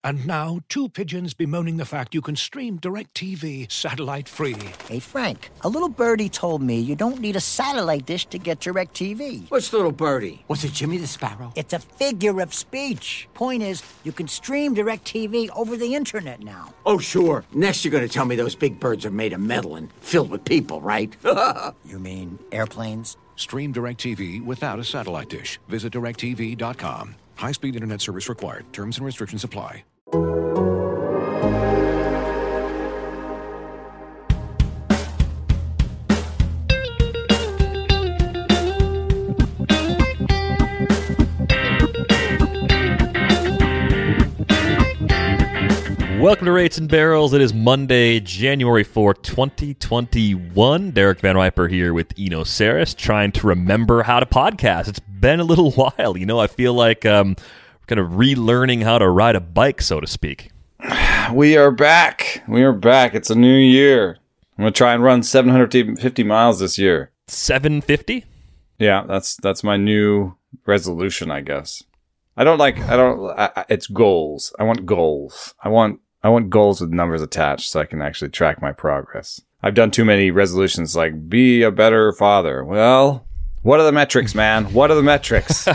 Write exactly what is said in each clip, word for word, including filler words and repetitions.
And now, two pigeons bemoaning the fact you can stream DirecTV satellite-free. Hey, Frank, a little birdie told me you don't need a satellite dish to get DirecTV. What's little birdie? Was it Jimmy the Sparrow? It's a figure of speech. Point is, you can stream DirecTV over the internet now. Oh, sure. Next you're going to tell me those big birds are made of metal and filled with people, right? You mean airplanes? Stream DirecTV without a satellite dish. Visit direct T V dot com. High-speed internet service required. Terms and restrictions apply. Welcome to Rates and Barrels. It is Monday, January fourth, twenty twenty-one. Derek Van Riper here with Eno Saris, trying to remember how to podcast. It's been a little while. You know, I feel like um, we're kind of relearning how to ride a bike, so to speak. We are back. We are back. It's a new year. I'm going to try and run seven hundred fifty miles this year. seven fifty? Yeah, that's that's my new resolution, I guess. I don't like, I don't, I, I, it's goals. I want goals. I want, I want goals with numbers attached so I can actually track my progress. I've done too many resolutions like be a better father. Well, what are the metrics, man? What are the metrics?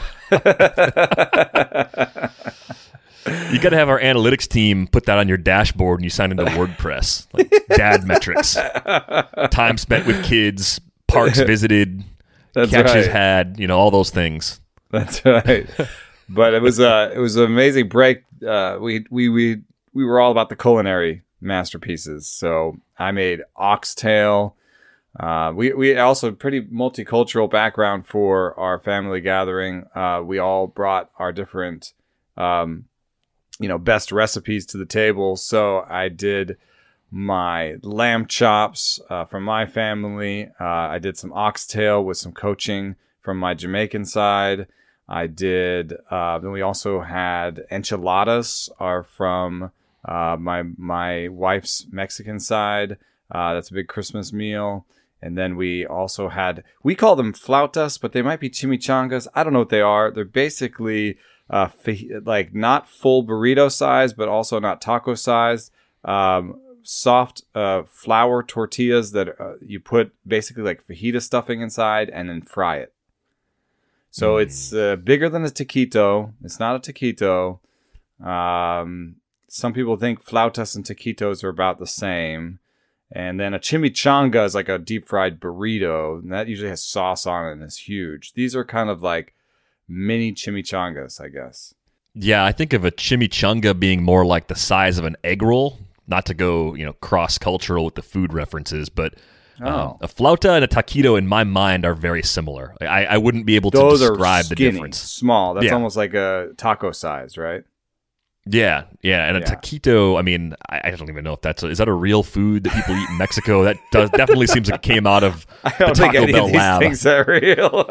You got to have our analytics team put that on your dashboard when you sign into WordPress. Like dad metrics. Time spent with kids, parks visited, That's catches right. had, you know, all those things. That's right. But it was uh, it was an amazing break. Uh, we we we we were all about the culinary masterpieces. So I made oxtail. Uh, we we also pretty multicultural background for our family gathering. Uh, we all brought our different, um, you know, best recipes to the table. So I did my lamb chops uh, from my family. Uh, I did some oxtail with some coaching from my Jamaican side. I did. Uh, then we also had enchiladas, are from uh, my my wife's Mexican side. Uh, that's a big Christmas meal. And then we also had, we call them flautas, but they might be chimichangas. I don't know what they are. They're basically uh, fa- like not full burrito size, but also not taco size. Um, soft uh, flour tortillas that uh, you put basically like fajita stuffing inside and then fry it. So mm. it's uh, bigger than a taquito. It's not a taquito. Um, some people think flautas and taquitos are about the same. And then a chimichanga is like a deep fried burrito. And that usually has sauce on it and is huge. These are kind of like mini chimichangas, I guess. Yeah, I think of a chimichanga being more like the size of an egg roll. Not to go, you know, cross-cultural with the food references, but Oh. Um, a flauta and a taquito in my mind are very similar. I, I wouldn't be able to Those describe are the skinny, difference. Small. That's Yeah. almost like a taco size, right? Yeah, yeah. And a Yeah. taquito, I mean, I, I don't even know if that's a, is that a real food that people eat in Mexico? That does, definitely seems like it came out of I don't the think Taco any Bell of these lab. things are real.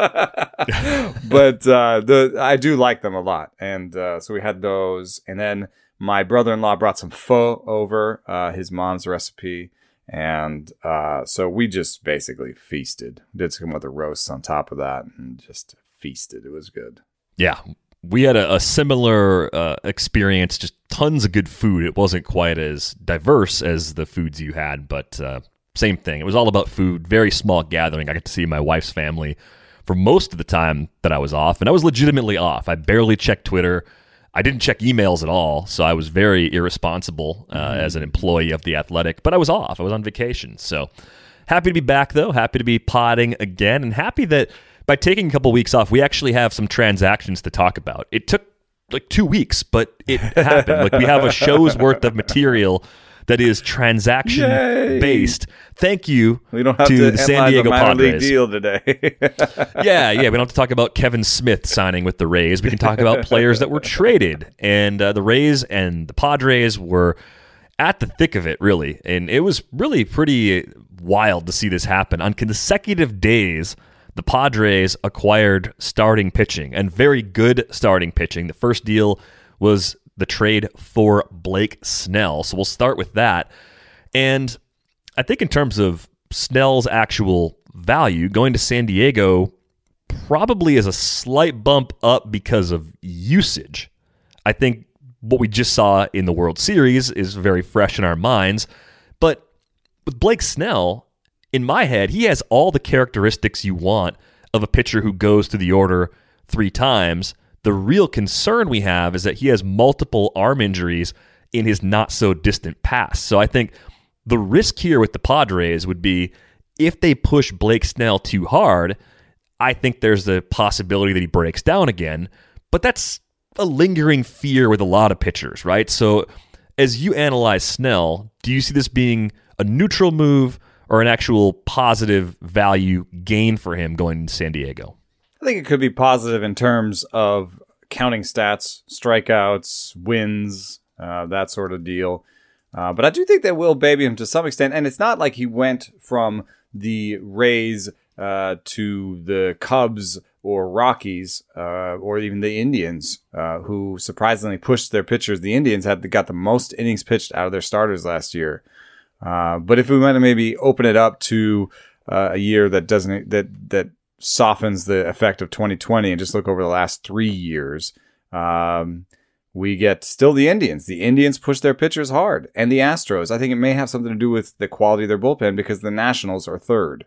But uh, the I do like them a lot. And uh, so we had those. And then my brother-in-law brought some pho over, uh, his mom's recipe. And uh, so we just basically feasted. Did some other roasts on top of that and just feasted. It was good. Yeah, we had a, a similar uh, experience, just tons of good food. It wasn't quite as diverse as the foods you had, but uh, same thing. It was all about food, very small gathering. I got to see my wife's family for most of the time that I was off, and I was legitimately off. I barely checked Twitter. I didn't check emails at all, so I was very irresponsible uh, mm-hmm. as an employee of The Athletic, but I was off. I was on vacation. So happy to be back, though. Happy to be podding again, and happy that by taking a couple weeks off, we actually have some transactions to talk about. It took like two weeks, but it happened. Like we have a show's worth of material that is transaction-based. Thank you we don't have to, to the San Diego the minor Padres. league deal today. yeah, yeah. We don't have to talk about Kevin Smith signing with the Rays. We can talk about players that were traded. And uh, the Rays and the Padres were at the thick of it, really. And it was really pretty wild to see this happen. On consecutive days, the Padres acquired starting pitching, and very good starting pitching. The first deal was the trade for Blake Snell. So we'll start with that. And I think in terms of Snell's actual value, going to San Diego probably is a slight bump up because of usage. I think what we just saw in the World Series is very fresh in our minds. But with Blake Snell, in my head, he has all the characteristics you want of a pitcher who goes through the order three times. The real concern we have is that he has multiple arm injuries in his not-so-distant past. So I think the risk here with the Padres would be if they push Blake Snell too hard, I think there's the possibility that he breaks down again. But that's a lingering fear with a lot of pitchers, right? So as you analyze Snell, do you see this being a neutral move or an actual positive value gain for him going to San Diego? I think it could be positive in terms of counting stats, strikeouts, wins, uh, that sort of deal. Uh, but I do think they will baby him to some extent. And it's not like he went from the Rays uh, to the Cubs or Rockies uh, or even the Indians, uh, who surprisingly pushed their pitchers. The Indians had got the most innings pitched out of their starters last year. Uh, but if we want to maybe open it up to uh, a year that doesn't that that softens the effect of twenty twenty and just look over the last three years, um, we get still the Indians. The Indians push their pitchers hard, and the Astros. I think it may have something to do with the quality of their bullpen because the Nationals are third.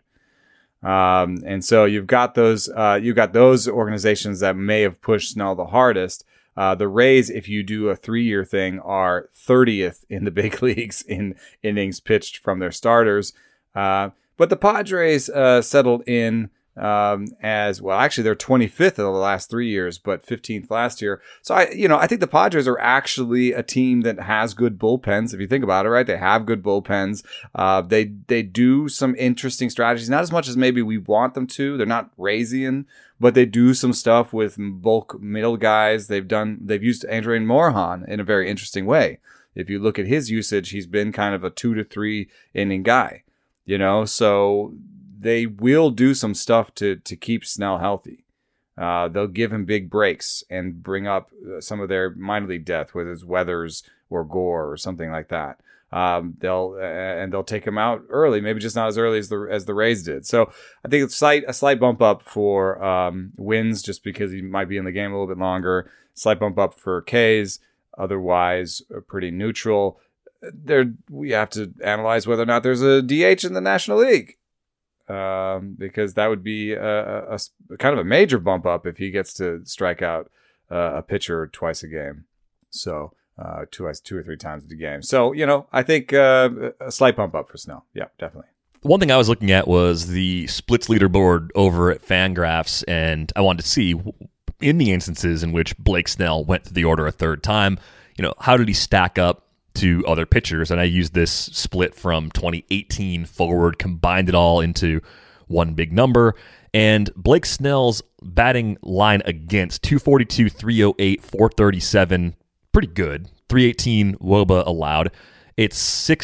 Um, and so you've got those uh, you've got those organizations that may have pushed Snell the hardest. Uh, the Rays, if you do a three-year thing, are thirtieth in the big leagues in innings pitched from their starters. Uh, but the Padres uh, settled in um, as well. Actually, they're twenty-fifth of the last three years, but fifteenth last year. So I, you know, I think the Padres are actually a team that has good bullpens. If you think about it, right? They have good bullpens. Uh, they they do some interesting strategies, not as much as maybe we want them to. They're not Raysian, but they do some stuff with bulk middle guys. They've done they've used Andrew Morejon in a very interesting way. If you look at his usage, he's been kind of a two to three inning guy. You know, so they will do some stuff to to keep Snell healthy. Uh, they'll give him big breaks and bring up some of their minor league depth, whether it's Weathers or Gore or something like that. Um, they'll uh, and they'll take him out early, maybe just not as early as the as the Rays did. So I think it's slight a slight bump up for um, wins just because he might be in the game a little bit longer. Slight bump up for Ks. Otherwise, uh, pretty neutral. There, we have to analyze whether or not there's a D H in the National League, um, because that would be a, a, a kind of a major bump up if he gets to strike out uh, a pitcher twice a game. So uh, two, two or three times a game. So, you know, I think uh, a slight bump up for Snell. Yeah, definitely. One thing I was looking at was the splits leaderboard over at Fangraphs, and I wanted to see in the instances in which Blake Snell went through the order a third time, you know, how did he stack up to other pitchers? And I used this split from twenty eighteen forward, combined it all into one big number. And Blake Snell's batting line against two forty-two, three oh eight, four thirty-seven, pretty good. three eighteen W O B A allowed. It's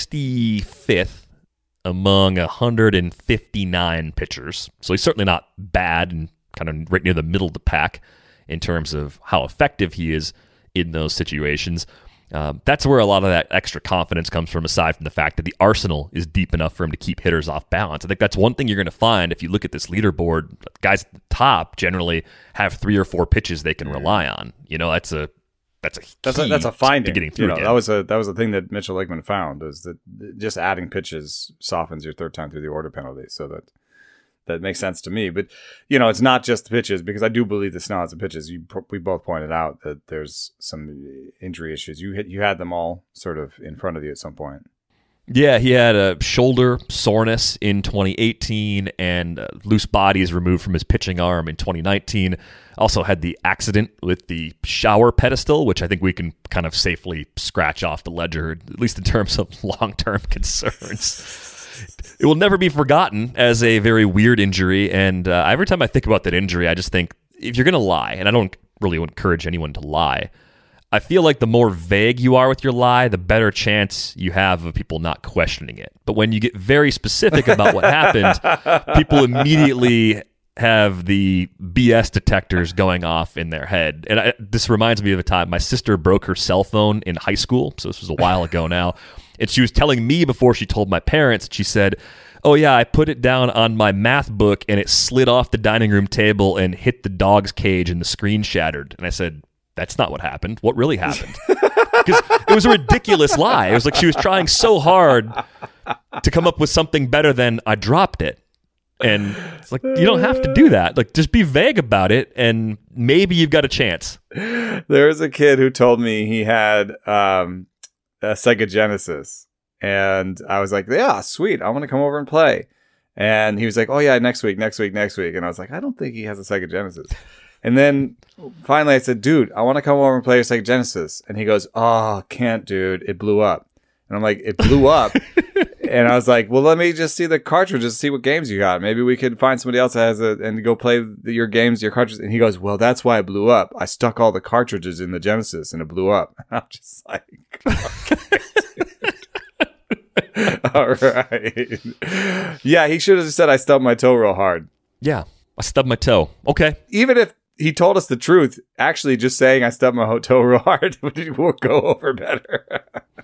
sixty-fifth among one hundred fifty-nine pitchers. So he's certainly not bad and kind of right near the middle of the pack in terms of how effective he is in those situations. Um, that's where a lot of that extra confidence comes from, aside from the fact that the arsenal is deep enough for him to keep hitters off balance. I think that's one thing you're going to find if you look at this leaderboard. Guys at the top generally have three or four pitches they can rely on. You know, that's a that's a that's a, that's a finding. Getting through you know, again. that was a that was a thing that Mitchell Lakeman found, is that just adding pitches softens your third time through the order penalty. So that. That makes sense to me. But, you know, it's not just the pitches, because I do believe the Snell has the pitches. You, we both pointed out that there's some injury issues. You you had them all sort of in front of you at some point. Yeah, he had a shoulder soreness in twenty eighteen and uh, loose bodies removed from his pitching arm in twenty nineteen. Also had the accident with the shower pedestal, which I think we can kind of safely scratch off the ledger, at least in terms of long-term concerns. It will never be forgotten as a very weird injury, and uh, every time I think about that injury, I just think, if you're going to lie, and I don't really encourage anyone to lie, I feel like the more vague you are with your lie, the better chance you have of people not questioning it. But when you get very specific about what happened, people immediately have the B S detectors going off in their head. And I, this reminds me of a time my sister broke her cell phone in high school, so this was a while ago now. And she was telling me before she told my parents, she said, oh yeah, I put it down on my math book and it slid off the dining room table and hit the dog's cage and the screen shattered. And I said, that's not what happened. What really happened? Because it was a ridiculous lie. It was like she was trying so hard to come up with something better than I dropped it. And it's like, you don't have to do that. Like, just be vague about it, and maybe you've got a chance. There was a kid who told me he had um, a Sega Genesis. And I was like, yeah, sweet. I want to come over and play. And he was like, oh, yeah, next week, next week, next week. And I was like, I don't think he has a Sega Genesis. And then finally I said, dude, I want to come over and play your Sega Genesis. And he goes, oh, can't, dude. It blew up. And I'm like, it blew up. And I was like, well, let me just see the cartridges, see what games you got. Maybe we could find somebody else that has it and go play the, your games, your cartridges. And he goes, well, that's why it blew up. I stuck all the cartridges in the Genesis and it blew up. And I'm just like, okay. All right. Yeah, he should have just said I stubbed my toe real hard. Yeah, I stubbed my toe. Okay. Even if he told us the truth, actually just saying I stubbed my toe real hard would go over better.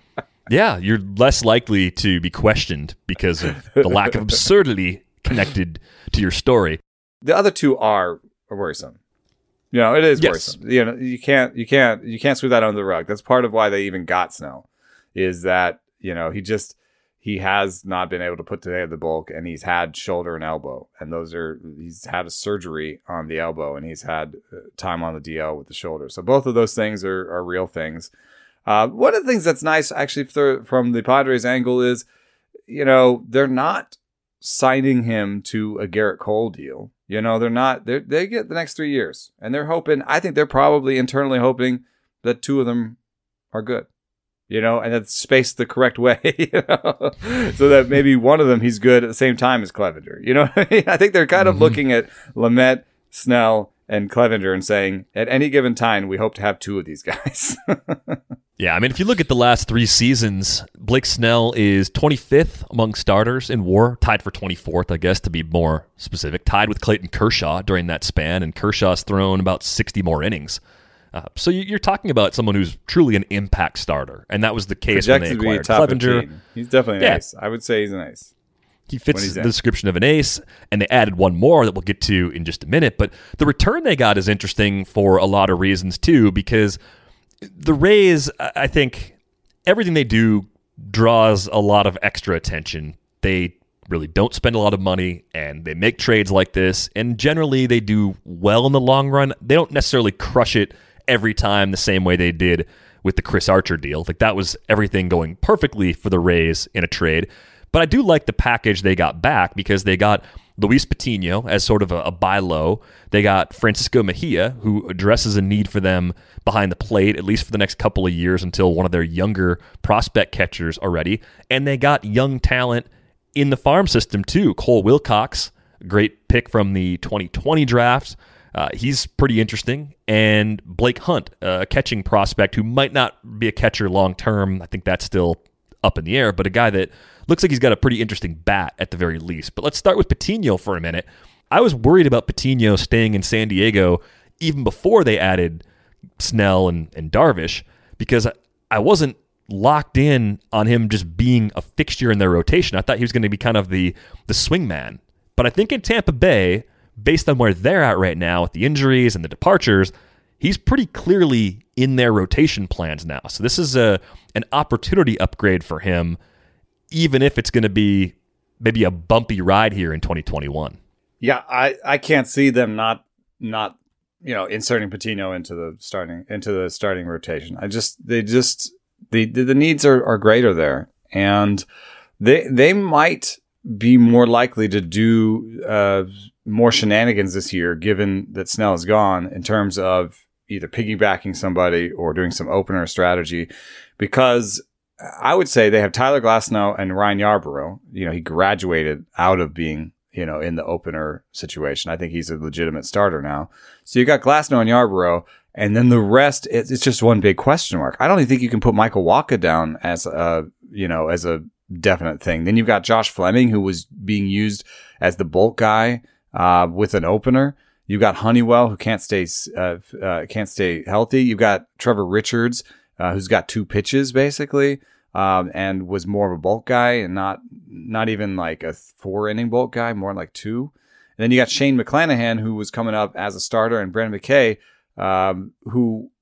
Yeah, you're less likely to be questioned because of the lack of absurdity connected to your story. The other two are worrisome. You know, it is yes. worrisome. You know, you can't, you can't, you can't sweep that under the rug. That's part of why they even got Snell, is that, you know, he just, he has not been able to put together the bulk, and he's had shoulder and elbow, and those are, he's had a surgery on the elbow, and he's had time on the D L with the shoulder. So both of those things are, are real things. Uh, one of the things that's nice, actually, th- from the Padres' angle is, you know, they're not signing him to a Garrett Cole deal. You know, they're not, they're, they get the next three years. And they're hoping, I think they're probably internally hoping that two of them are good, you know, and that's spaced the correct way, you know, so that maybe one of them he's good at the same time as Clevenger. You know what I mean? I think they're kind of mm-hmm. looking at Lamet, Snell, and Clevenger and saying, at any given time, we hope to have two of these guys. Yeah, I mean, if you look at the last three seasons, Blake Snell is twenty-fifth among starters in WAR, tied for twenty-fourth, I guess, to be more specific, tied with Clayton Kershaw during that span, and Kershaw's thrown about sixty more innings. Uh, so you're talking about someone who's truly an impact starter, and that was the case Projected when they acquired Clevenger. Clevenger. He's definitely an yeah. ace. I would say he's an ace. He fits the description of an ace, and they added one more that we'll get to in just a minute. But the return they got is interesting for a lot of reasons, too, because the Rays, I think, everything they do draws a lot of extra attention. They really don't spend a lot of money, and they make trades like this, and generally they do well in the long run. They don't necessarily crush it every time the same way they did with the Chris Archer deal. Like, that was everything going perfectly for the Rays in a trade. But I do like the package they got back because they got Luis Patino as sort of a, a buy low. They got Francisco Mejia, who addresses a need for them behind the plate, at least for the next couple of years until one of their younger prospect catchers are ready. And they got young talent in the farm system, too. Cole Wilcox, great pick from the twenty twenty draft. Uh, he's pretty interesting. And Blake Hunt, a catching prospect who might not be a catcher long term. I think that's still up in the air, but a guy that looks like he's got a pretty interesting bat at the very least. But let's start with Patino for a minute. I was worried about Patino staying in San Diego even before they added Snell and, and Darvish, because I wasn't locked in on him just being a fixture in their rotation. I thought he was going to be kind of the, the swing man. But I think in Tampa Bay, based on where they're at right now with the injuries and the departures, he's pretty clearly in their rotation plans now. So this is a an opportunity upgrade for him, even if it's going to be maybe a bumpy ride here in twenty twenty-one. Yeah, I, I can't see them not not you know inserting Patino into the starting into the starting rotation. I just they just the the needs are, are greater there, and they they might be more likely to do uh, more shenanigans this year, given that Snell is gone, in terms of either piggybacking somebody or doing some opener strategy, because I would say they have Tyler Glasnow and Ryan Yarbrough. You know, he graduated out of being, you know, in the opener situation. I think he's a legitimate starter now. So you got Glasnow and Yarbrough, and then the rest, it's, it's just one big question mark. I don't even think you can put Michael Wacha down as a, you know, as a definite thing. Then you've got Josh Fleming, who was being used as the bulk guy uh, with an opener. You've got Honeywell, who can't stay uh, uh, can't stay healthy. You've got Trevor Richards, uh, who's got two pitches basically, um, and was more of a bulk guy and not not even like a four inning bulk guy, more like two. And then you got Shane McClanahan, who was coming up as a starter, and Brandon McKay, um, who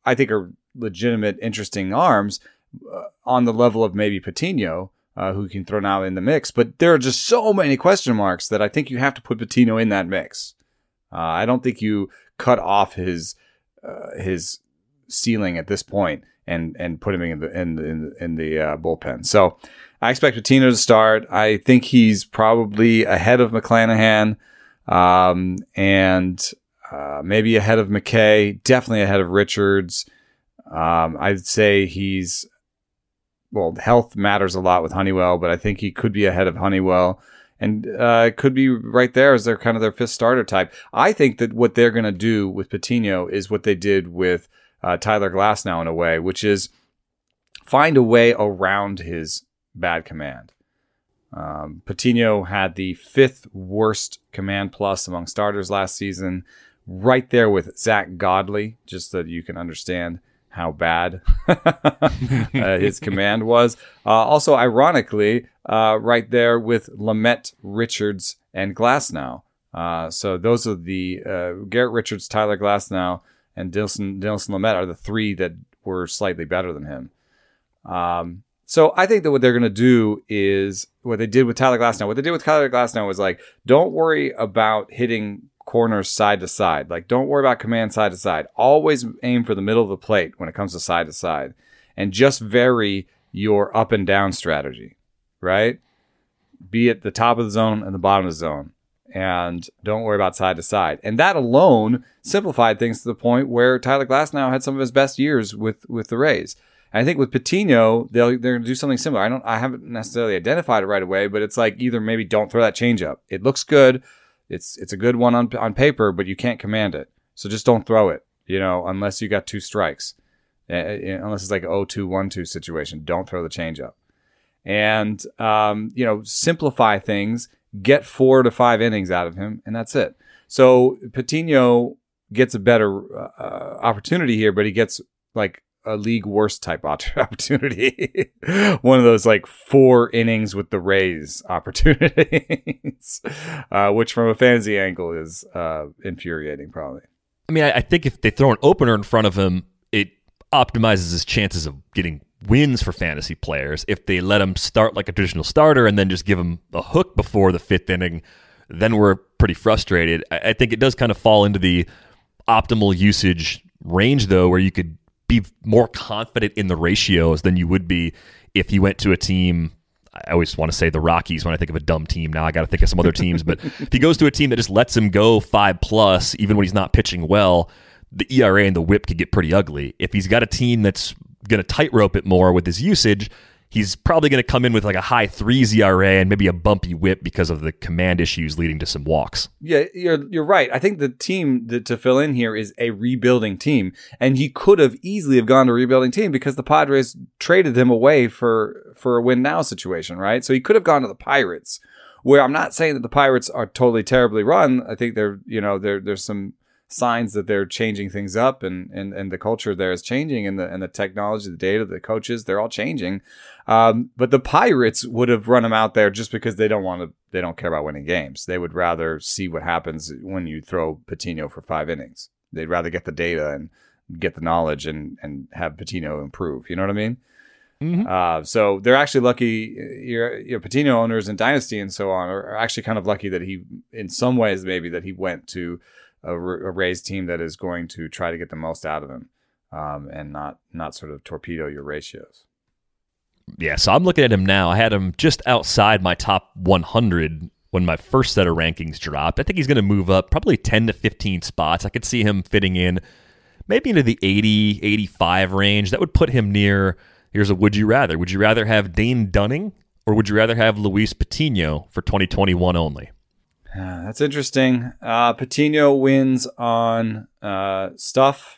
I think are legitimate, interesting arms uh, on the level of maybe Patino, uh, who can throw now in the mix. But there are just so many question marks that I think you have to put Patino in that mix. Uh, I don't think you cut off his uh, his ceiling at this point and and put him in the in in, in the uh, bullpen. So I expect Patino to start. I think he's probably ahead of McClanahan, um, and uh, maybe ahead of McKay. Definitely ahead of Richards. Um, I'd say he's well. Health matters a lot with Honeywell, but I think he could be ahead of Honeywell. And uh, it could be right there as their kind of their fifth starter type. I think that what they're going to do with Patino is what they did with uh, Tyler Glasnow in a way, which is find a way around his bad command. Um, Patino had the fifth worst command plus among starters last season, right there with Zach Godley, just so that you can understand how bad uh, his command was. Uh, also, ironically, uh, right there with Lamet, Richards, and Glasnow. Uh, so those are the uh, Garrett Richards, Tyler Glasnow, and Dinelson, Dinelson Lamet are the three that were slightly better than him. Um, so I think that what they're going to do is what they did with Tyler Glasnow. What they did with Tyler Glasnow was like, don't worry about hitting corners side to side. Like, don't worry about command side to side. Always aim for the middle of the plate when it comes to side to side, and just vary your up and down strategy, right? Be at the top of the zone and the bottom of the zone, and don't worry about side to side. And that alone simplified things to the point where Tyler Glasnow had some of his best years with, with the Rays. And I think with Patino, they'll, they're going to do something similar. I don't, I haven't necessarily identified it right away, but it's like either maybe don't throw that changeup. It looks good. It's it's a good one on on paper, but you can't command it. So just don't throw it, you know, unless you got two strikes. Uh, unless it's like an oh two one two situation. Don't throw the changeup. And, um, you know, simplify things. Get four to five innings out of him, and that's it. So Patino gets a better uh, opportunity here, but he gets like a league worst type opportunity. One of those like four innings with the Rays opportunities, uh, which from a fantasy angle is uh, infuriating probably. I mean, I, I think if they throw an opener in front of him, it optimizes his chances of getting wins for fantasy players. If they let him start like a traditional starter and then just give him a hook before the fifth inning, then we're pretty frustrated. I, I think it does kind of fall into the optimal usage range, though, where you could be more confident in the ratios than you would be if he went to a team. I always want to say the Rockies when I think of a dumb team. Now I got to think of some other teams. But if he goes to a team that just lets him go five plus, even when he's not pitching well, the E R A and the whip could get pretty ugly. If he's got a team that's going to tightrope it more with his usage, he's probably going to come in with like a high threes E R A and maybe a bumpy whip because of the command issues leading to some walks. Yeah, you're you're right. I think the team that, to fill in here is a rebuilding team, and he could have easily have gone to a rebuilding team because the Padres traded him away for for a win now situation, right? So he could have gone to the Pirates, where I'm not saying that the Pirates are totally terribly run. I think they're you know there there's some signs that they're changing things up, and, and, and the culture there is changing, and the and the technology, the data, the coaches, they're all changing. Um, but the Pirates would have run him out there just because they don't want to, they don't care about winning games. They would rather see what happens when you throw Patino for five innings. They'd rather get the data and get the knowledge and, and have Patino improve. You know what I mean? Mm-hmm. Uh, so they're actually lucky. Your, your Patino owners in Dynasty and so on are actually kind of lucky that he, in some ways, maybe that he went to a, a Rays team that is going to try to get the most out of him, um, and not not sort of torpedo your ratios. Yeah, so I'm looking at him now. I had him just outside my top one hundred when my first set of rankings dropped. I think he's going to move up probably ten to fifteen spots. I could see him fitting in maybe into the eighty, eighty-five range. That would put him near, here's a would you rather. Would you rather have Dane Dunning or would you rather have Luis Patino for twenty twenty-one only? Uh, that's interesting. Uh, Patino wins on uh, stuff,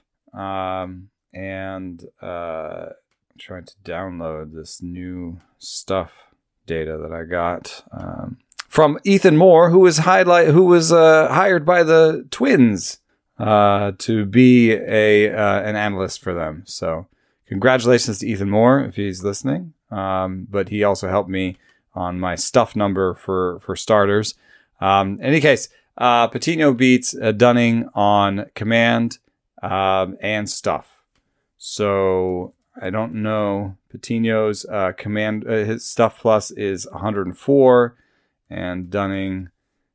um, and uh, I'm trying to download this new stuff data that I got um, from Ethan Moore, who was highlight, who was uh, hired by the Twins uh, to be a uh, an analyst for them. So, congratulations to Ethan Moore if he's listening. Um, but he also helped me on my stuff number for for starters. Um, in any case, uh, Patino beats uh, Dunning on command um, and stuff. So I don't know. Patino's uh, command, uh, his stuff plus is one hundred four, and Dunning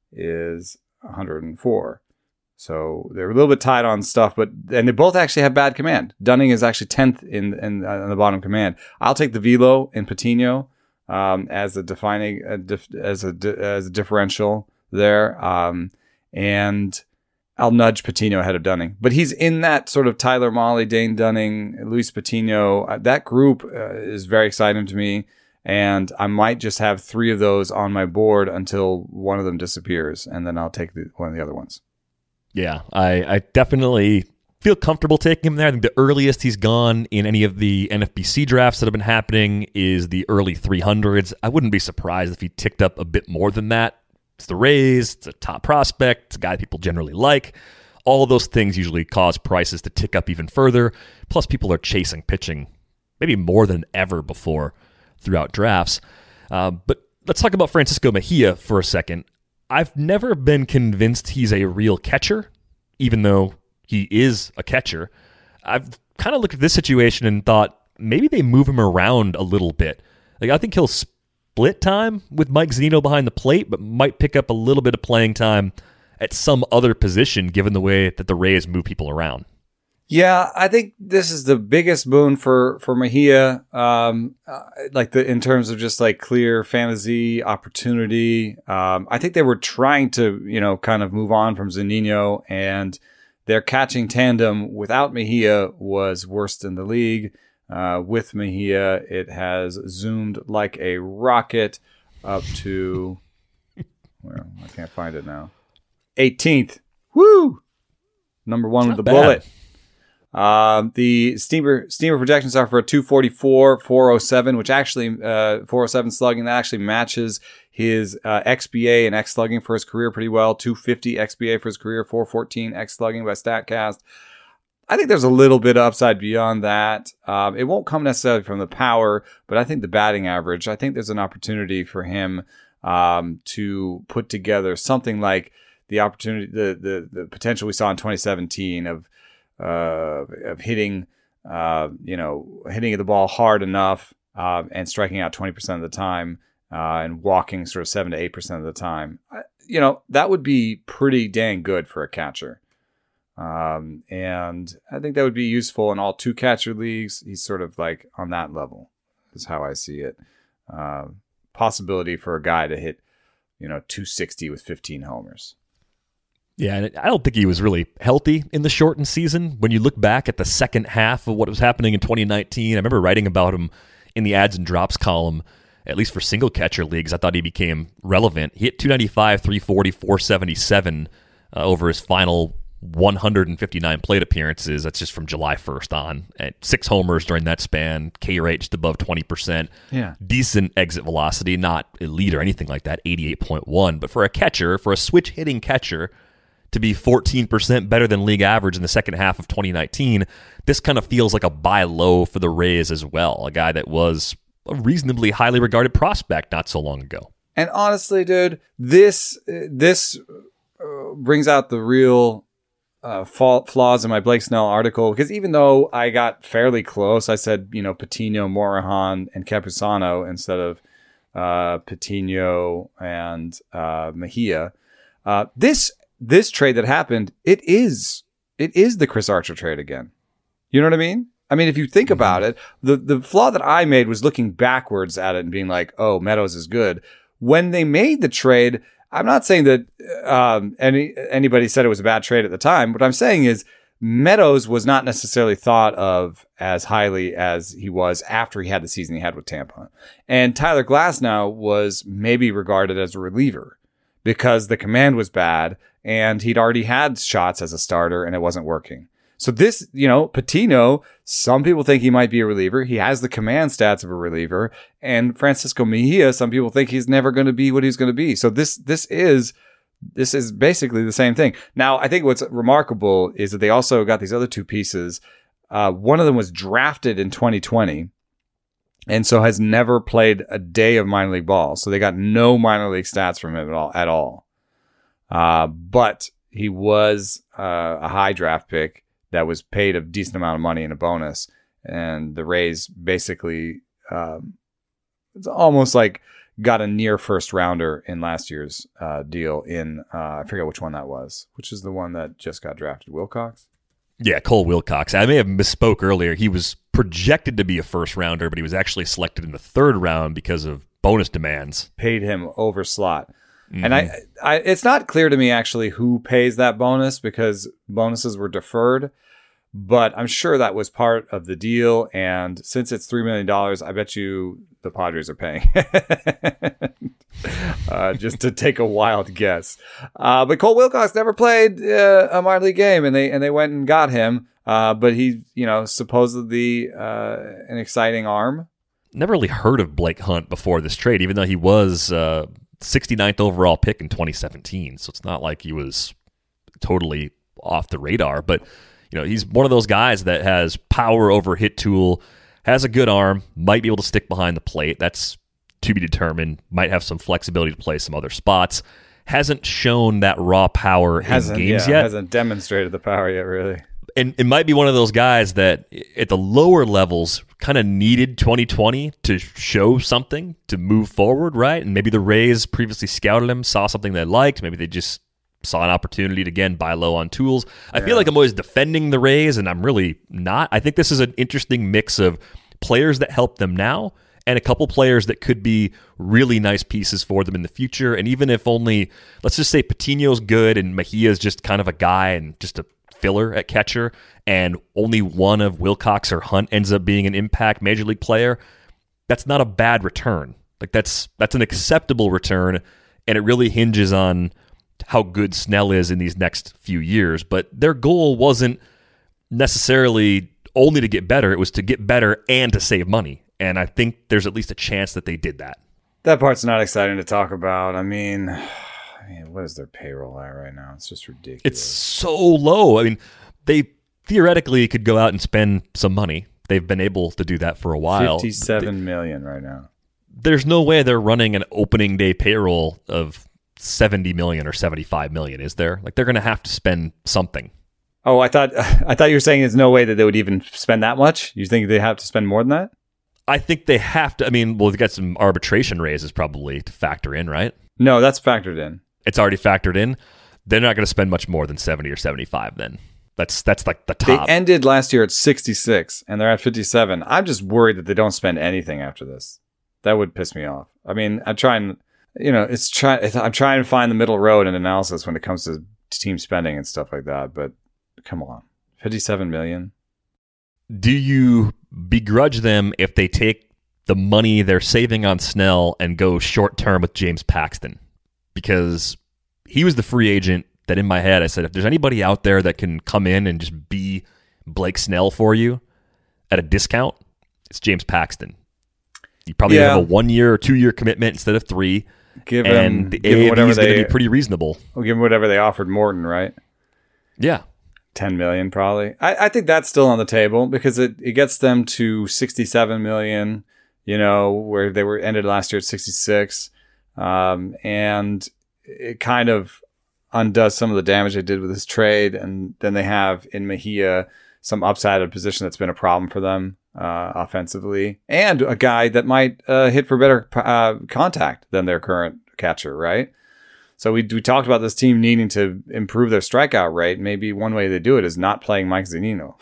is one hundred four. So they're a little bit tied on stuff, but and they both actually have bad command. Dunning is actually tenth in in uh, the bottom command. I'll take the velo in Patino um, as a defining uh, dif- as a di- as a differential there, um, and I'll nudge Patino ahead of Dunning. But he's in that sort of Tyler Mahle, Dane Dunning, Luis Patino. Uh, that group uh, is very exciting to me, and I might just have three of those on my board until one of them disappears, and then I'll take the, one of the other ones. Yeah, I, I definitely feel comfortable taking him there. I think the earliest he's gone in any of the N F B C drafts that have been happening is the early three hundreds. I wouldn't be surprised if he ticked up a bit more than that. It's the Rays, it's a top prospect, it's a guy people generally like. All of those things usually cause prices to tick up even further. Plus, people are chasing pitching maybe more than ever before throughout drafts. Uh, but let's talk about Francisco Mejia for a second. I've never been convinced he's a real catcher, even though he is a catcher. I've kind of looked at this situation and thought maybe they move him around a little bit. Like I think he'll split time with Mike Zunino behind the plate, but might pick up a little bit of playing time at some other position, given the way that the Rays move people around. Yeah, I think this is the biggest boon for for Mejia, um, uh, like the in terms of just like clear fantasy opportunity. Um, I think they were trying to, you know, kind of move on from Zunino, and their catching tandem without Mejia was worst in the league. Uh, with Mejia, it has zoomed like a rocket up to, well, I can't find it now, eighteenth. Woo! Number one with the bad. bullet. Um, the steamer steamer projections are for a two forty-four, four oh seven, which actually uh, four oh seven slugging. That actually matches his uh, X B A and X slugging for his career pretty well. two fifty X B A for his career, four fourteen X slugging by StatCast. I think there's a little bit of upside beyond that. Um, it won't come necessarily from the power, but I think the batting average. I think there's an opportunity for him um, to put together something like the opportunity, the the the potential we saw in twenty seventeen of. Uh, of hitting, uh, you know, hitting the ball hard enough uh, and striking out twenty percent of the time uh, and walking sort of seven to eight percent of the time. I, you know, that would be pretty dang good for a catcher. Um, and I think that would be useful in all two catcher leagues. He's sort of like on that level is how I see it. Uh, possibility for a guy to hit, you know, two sixty with fifteen homers. Yeah, and I don't think he was really healthy in the shortened season. When you look back at the second half of what was happening in twenty nineteen, I remember writing about him in the ads and drops column, at least for single catcher leagues. I thought he became relevant. He hit two ninety-five, three forty, four seventy-seven uh, over his final one hundred fifty-nine plate appearances. That's just from July first on. And six homers during that span, K rate just above twenty percent. Yeah. Decent exit velocity, not elite or anything like that, eighty-eight point one. But for a catcher, for a switch hitting catcher, to be fourteen percent better than league average in the second half of twenty nineteen, this kind of feels like a buy low for the Rays as well. A guy that was a reasonably highly regarded prospect not so long ago. And honestly, dude, this this uh, brings out the real uh, fault, flaws in my Blake Snell article, because even though I got fairly close, I said, you know, Patino, Morahan, and Campusano instead of uh, Patino and uh, Mejia. Uh, this This trade that happened, it is it is the Chris Archer trade again. You know what I mean? I mean, if you think mm-hmm. about it, the, the flaw that I made was looking backwards at it and being like, oh, Meadows is good. When they made the trade, I'm not saying that um, any anybody said it was a bad trade at the time. What I'm saying is Meadows was not necessarily thought of as highly as he was after he had the season he had with Tampa. And Tyler Glasnow was maybe regarded as a reliever because the command was bad and he'd already had shots as a starter and it wasn't working. So this, you know, Patino, some people think he might be a reliever. He has the command stats of a reliever. And Francisco Mejia, some people think he's never going to be what he's going to be. So this this is this is basically the same thing. Now, I think what's remarkable is that they also got these other two pieces. Uh, one of them was drafted in twenty twenty and so has never played a day of minor league ball. So they got no minor league stats from him at all. At all. Uh, but he was uh, a high draft pick that was paid a decent amount of money in a bonus. and the Rays basically um, it's almost like got a near first rounder in last year's uh, deal in uh, I forget which one that was, which is the one that just got drafted, Wilcox. Yeah, Cole Wilcox. I may have misspoke earlier. He was projected to be a first rounder, but he was actually selected in the third round because of bonus demands. Paid him over slot. Mm-hmm. And I, I, it's not clear to me actually who pays that bonus because bonuses were deferred, but I'm sure that was part of the deal. And since it's three million dollars, I bet you the Padres are paying. uh, just to take a wild guess. Uh, but Cole Wilcox never played uh, a minor league game, and they and they went and got him. Uh, but he, you know, supposedly uh, an exciting arm. Never really heard of Blake Hunt before this trade, even though he was uh, sixty-ninth overall pick in twenty seventeen. So it's not like he was totally off the radar. But you know, he's one of those guys that has power over hit tool, has a good arm, might be able to stick behind the plate. That's to be determined. Might have some flexibility to play some other spots. Hasn't shown that raw power hasn't, in games yeah, yet. Hasn't demonstrated the power yet, really. And it might be one of those guys that at the lower levels kind of needed twenty twenty to show something, to move forward, right? And maybe the Rays previously scouted him, saw something they liked. Maybe they just saw an opportunity to, again, buy low on tools. I yeah. feel like I'm always defending the Rays, and I'm really not. I think this is an interesting mix of players that help them now and a couple players that could be really nice pieces for them in the future. And even if only, let's just say Patino's good and Mejia's just kind of a guy and just a filler at catcher, and only one of Wilcox or Hunt ends up being an impact major league player, that's not a bad return. Like that's that's an acceptable return, and it really hinges on how good Snell is in these next few years. But their goal wasn't necessarily only to get better, it was to get better and to save money. And I think there's at least a chance that they did that. That part's not exciting to talk about. I mean, I mean, what is their payroll at right now? It's just ridiculous. It's so low. I mean, they theoretically could go out and spend some money. They've been able to do that for a while. fifty-seven million right now. There's no way they're running an opening day payroll of seventy million or seventy-five million, is there? Like, they're going to have to spend something. Oh, I thought I thought you were saying there's no way that they would even spend that much. You think they have to spend more than that? I think they have to. I mean, well, they've got some arbitration raises probably to factor in, right? No, that's factored in. It's already factored in. They're not going to spend much more than seventy or seventy-five then. That's that's like the top. They ended last year at sixty-six, and they're at fifty-seven. I'm just worried that they don't spend anything after this. That would piss me off. I mean, I'm trying, you know, it's try, it's, I'm trying to find the middle road in analysis when it comes to team spending and stuff like that. But come on, fifty-seven million. Do you begrudge them if they take the money they're saving on Snell and go short term with James Paxton? Because he was the free agent that in my head I said, if there's anybody out there that can come in and just be Blake Snell for you at a discount, it's James Paxton. You probably yeah. have a one year or two year commitment instead of three. Give and him, the give A A V whatever is going to they be pretty reasonable. We'll give him whatever they offered Morton, right? Yeah. ten million probably. I, I think that's still on the table because it, it gets them to sixty-seven million, you know, where they were ended last year at sixty-six. Um, and it kind of undoes some of the damage they did with this trade. And then they have in Mejia some upside at a position that's been a problem for them uh, offensively, and a guy that might uh, hit for better uh, contact than their current catcher, right? So we we talked about this team needing to improve their strikeout rate. Maybe one way they do it is not playing Mike Zunino.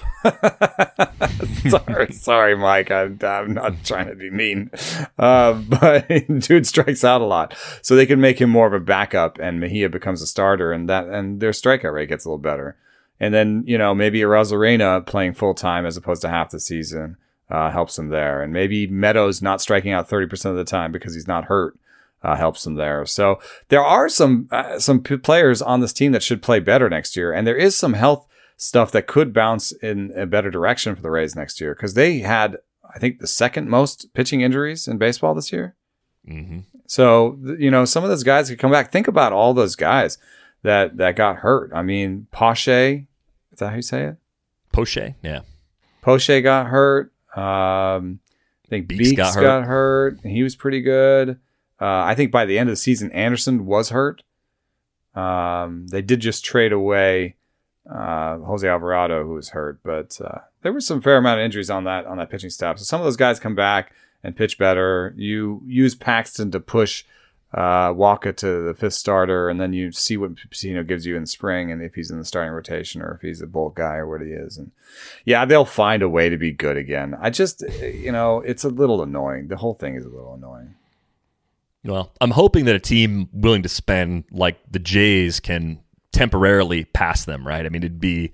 sorry, sorry, Mike. I'm, I'm not trying to be mean, uh, but dude strikes out a lot. So they can make him more of a backup, and Mejia becomes a starter, and that and their strikeout rate gets a little better. And then you know maybe Arozarena playing full time as opposed to half the season uh, helps them there, and maybe Meadows not striking out thirty percent of the time because he's not hurt. Uh, helps them there. So there are some uh, some p- players on this team that should play better next year, and there is some health stuff that could bounce in a better direction for the Rays next year because they had, I think, the second most pitching injuries in baseball this year. Mm-hmm. So th- you know, some of those guys could come back. Think about all those guys that that got hurt. I mean, Poche, is that how you say it? Poche, yeah. Poche got hurt. Um, I think Beeks, Beeks got, hurt. got hurt. He was pretty good. Uh, I think by the end of the season, Anderson was hurt. Um, they did just trade away uh, Jose Alvarado, who was hurt. But uh, there was some fair amount of injuries on that on that pitching staff. So some of those guys come back and pitch better. You use Paxton to push uh, Walker to the fifth starter, and then you see what Pacino gives you in spring, and if he's in the starting rotation or if he's a bulk guy or what he is. And yeah, they'll find a way to be good again. I just, you know, it's a little annoying. The whole thing is a little annoying. Well, I'm hoping that a team willing to spend like the Jays can temporarily pass them, right? I mean, it'd be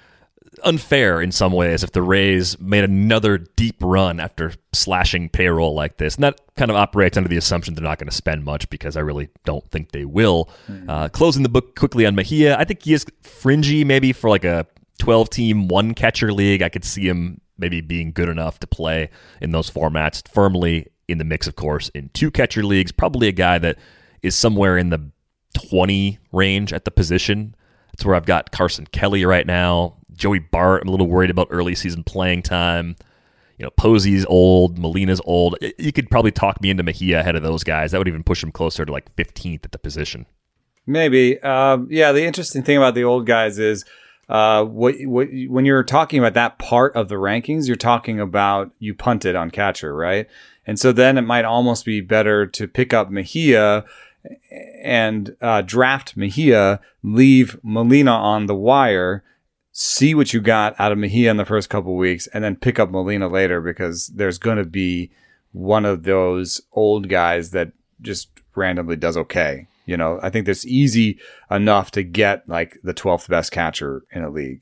unfair in some ways if the Rays made another deep run after slashing payroll like this. And that kind of operates under the assumption they're not going to spend much, because I really don't think they will. Mm-hmm. Uh, closing the book quickly on Mejia, I think he is fringy maybe for like a twelve-team one-catcher league. I could see him maybe being good enough to play in those formats, firmly in the mix, of course, in two-catcher leagues. Probably a guy that is somewhere in the twenty range at the position. That's where I've got Carson Kelly right now. Joey Bart, I'm a little worried about early season playing time. You know, Posey's old, Molina's old. You could probably talk me into Mejia ahead of those guys. That would even push him closer to like fifteenth at the position. Maybe. Um, yeah, the interesting thing about the old guys is uh, what, what, when you're talking about that part of the rankings, you're talking about you punted on catcher, right? And so then it might almost be better to pick up Mejia and uh, draft Mejia, leave Molina on the wire, see what you got out of Mejia in the first couple of weeks, and then pick up Molina later, because there's going to be one of those old guys that just randomly does okay. You know, I think that's easy enough to get like the twelfth best catcher in a league.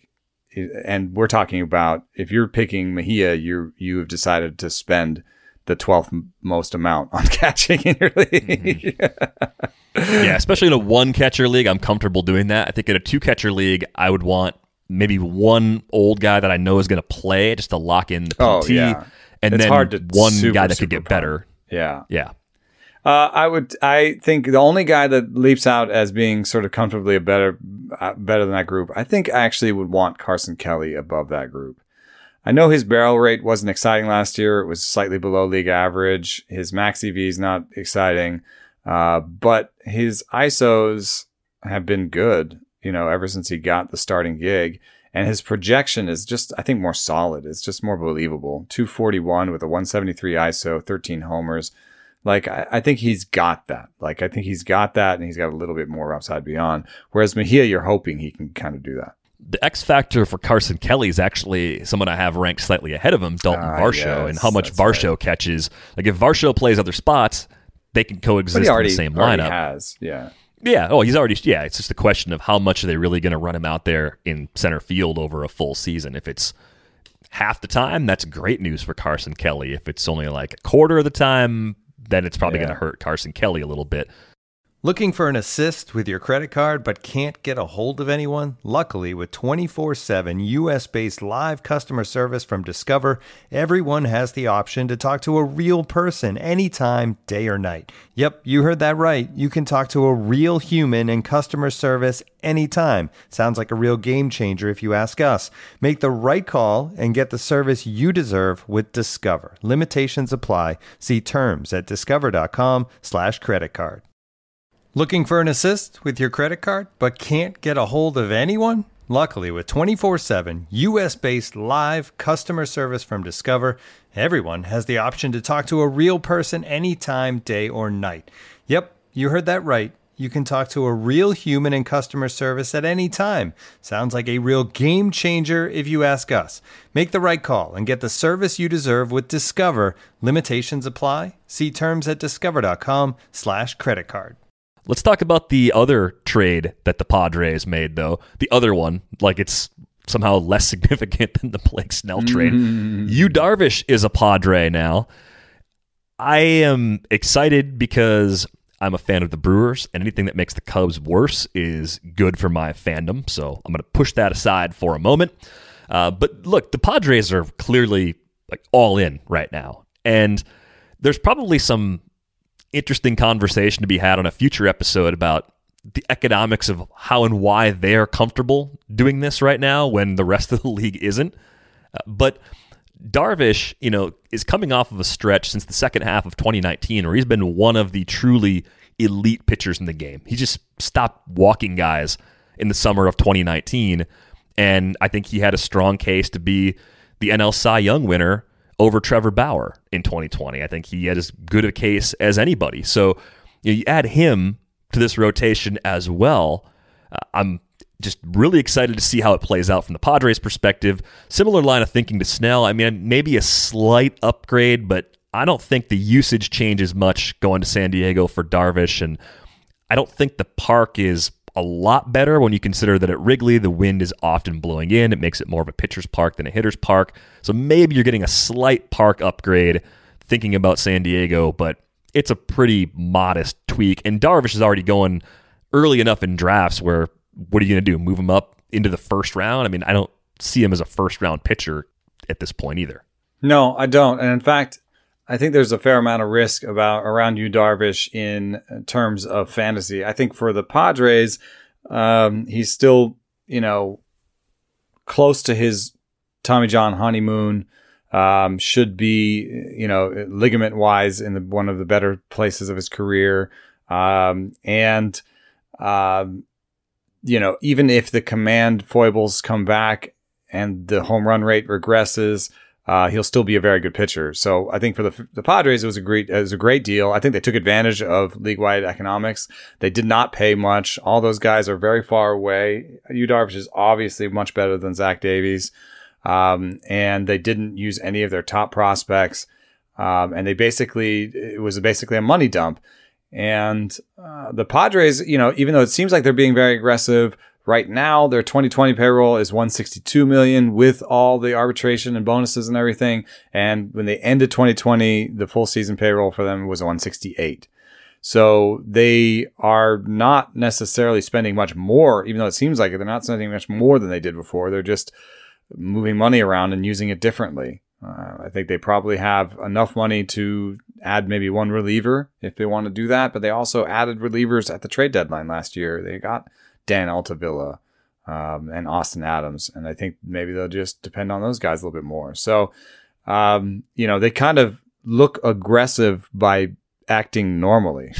And we're talking about, if you're picking Mejia, you you have decided to spend the twelfth most amount on catching in your league. Mm-hmm. Yeah, especially in a one catcher league, I'm comfortable doing that. I think in a two catcher league, I would want maybe one old guy that I know is going to play just to lock in the P T, oh, yeah. and it's then hard to one super, guy that could super get better. Yeah. Yeah. Uh, I would. I think the only guy that leaps out as being sort of comfortably a better, uh, better than that group, I think I actually would want Carson Kelly above that group. I know his barrel rate wasn't exciting last year. It was slightly below league average. His max E V is not exciting, uh, but his I S Os have been good, you know, ever since he got the starting gig. And his projection is just, I think, more solid. It's just more believable. two forty-one with a one seventy-three I S O, thirteen homers. Like, I, I think he's got that. Like, I think he's got that, and he's got a little bit more upside beyond. Whereas Mejia, you're hoping he can kind of do that. The X factor for Carson Kelly is actually someone I have ranked slightly ahead of him, Dalton Ah, Varsho, yes, and how much that's Varsho right. catches. Like, if Varsho plays other spots, they can But coexist he already, in the same already lineup. has, yeah. Yeah. Oh, he's already. Yeah. It's just a question of how much are they really going to run him out there in center field over a full season. If it's half the time, that's great news for Carson Kelly. If it's only like a quarter of the time, then it's probably Yeah. going to hurt Carson Kelly a little bit. Looking for an assist with your credit card but can't get a hold of anyone? Luckily, with twenty-four seven U S-based live customer service from Discover, everyone has the option to talk to a real person anytime, day or night. Yep, you heard that right. You can talk to a real human in customer service anytime. Sounds like a real game changer if you ask us. Make the right call and get the service you deserve with Discover. Limitations apply. See terms at discover.com slash credit card. Looking for an assist with your credit card but can't get a hold of anyone? Luckily, with twenty-four seven U S-based live customer service from Discover, everyone has the option to talk to a real person anytime, day or night. Yep, you heard that right. You can talk to a real human in customer service at any time. Sounds like a real game changer if you ask us. Make the right call and get the service you deserve with Discover. Limitations apply. See terms at discover.com slash credit card. Let's talk about the other trade that the Padres made, though. The other one, like it's somehow less significant than the Blake Snell trade. Mm-hmm. Yu Darvish is a Padre now. I am excited because I'm a fan of the Brewers, and anything that makes the Cubs worse is good for my fandom. So I'm going to push that aside for a moment. Uh, but look, the Padres are clearly like all in right now, and there's probably some interesting conversation to be had on a future episode about the economics of how and why they're comfortable doing this right now when the rest of the league isn't. Uh, but Darvish, you know, is coming off of a stretch since the second half of twenty nineteen where he's been one of the truly elite pitchers in the game. He just stopped walking guys in the summer of twenty nineteen, And I think he had a strong case to be the N L Cy Young winner over Trevor Bauer in twenty twenty. I think he had as good a case as anybody. So you know, you add him to this rotation as well. Uh, I'm just really excited to see how it plays out from the Padres' perspective. Similar line of thinking to Snell. I mean, maybe a slight upgrade, but I don't think the usage changes much going to San Diego for Darvish, and I don't think the park is a lot better when you consider that at Wrigley, the wind is often blowing in. It makes it more of a pitcher's park than a hitter's park. So maybe you're getting a slight park upgrade thinking about San Diego, but it's a pretty modest tweak. And Darvish is already going early enough in drafts where what are you going to do? Move him up into the first round? I mean, I don't see him as a first-round pitcher at this point either. No, I don't. And in fact, I think there's a fair amount of risk about around Yu Darvish in terms of fantasy. I think for the Padres, um, he's still, you know, close to his Tommy John honeymoon. Um, should be, you know, ligament wise in the, one of the better places of his career. Um, and, um, you know, even if the command foibles come back and the home run rate regresses, Uh, he'll still be a very good pitcher. So I think for the the Padres, it was a great it was a great deal. I think they took advantage of league-wide economics. They did not pay much. All those guys are very far away. Yu Darvish is obviously much better than Zach Davies. Um, and they didn't use any of their top prospects. Um, and they basically, it was basically a money dump. And uh, the Padres, you know, even though it seems like they're being very aggressive, right now, their twenty twenty payroll is one hundred sixty-two million dollars with all the arbitration and bonuses and everything. And when they ended twenty twenty, the full season payroll for them was one hundred sixty-eight. So they are not necessarily spending much more, even though it seems like it, they're not spending much more than they did before. They're just moving money around and using it differently. Uh, I think they probably have enough money to add maybe one reliever if they want to do that. But they also added relievers at the trade deadline last year. They got Dan Altavilla um, and Austin Adams. And I think maybe they'll just depend on those guys a little bit more. So, um, you know, they kind of look aggressive by acting normally.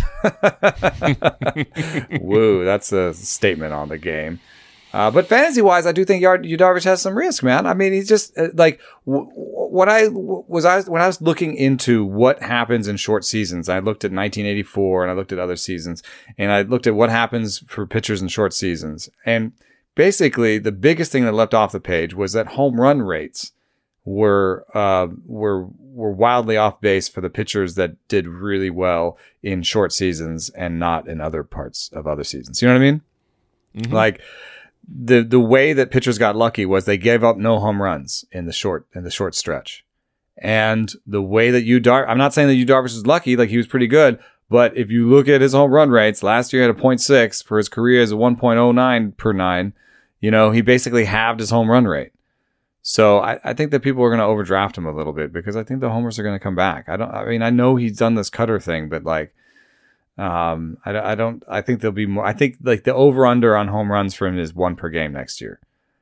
Woo, that's a statement on the game. Uh, but fantasy-wise, I do think Yu Darvish has some risk, man. I mean, he's just uh, like w- what I w- was. I was when I was looking into what happens in short seasons. I looked at nineteen eighty-four and I looked at other seasons, and I looked at what happens for pitchers in short seasons. And basically, the biggest thing that left off the page was that home run rates were uh, were were wildly off base for the pitchers that did really well in short seasons and not in other parts of other seasons. You know what I mean? Mm-hmm. Like. The the way that pitchers got lucky was they gave up no home runs in the short in the short stretch, and the way that Yu Dar I'm not saying that Yu Darvish was lucky, like he was pretty good, but if you look at his home run rates, last year he had a point six for his career as a one point oh nine per nine. You know, he basically halved his home run rate. So I, I think that people are going to overdraft him a little bit because I think the homers are going to come back. I don't. I mean, I know he's done this cutter thing, but like. Um, I, I don't, I think there'll be more. I think like the over under on home runs for him is one per game next year.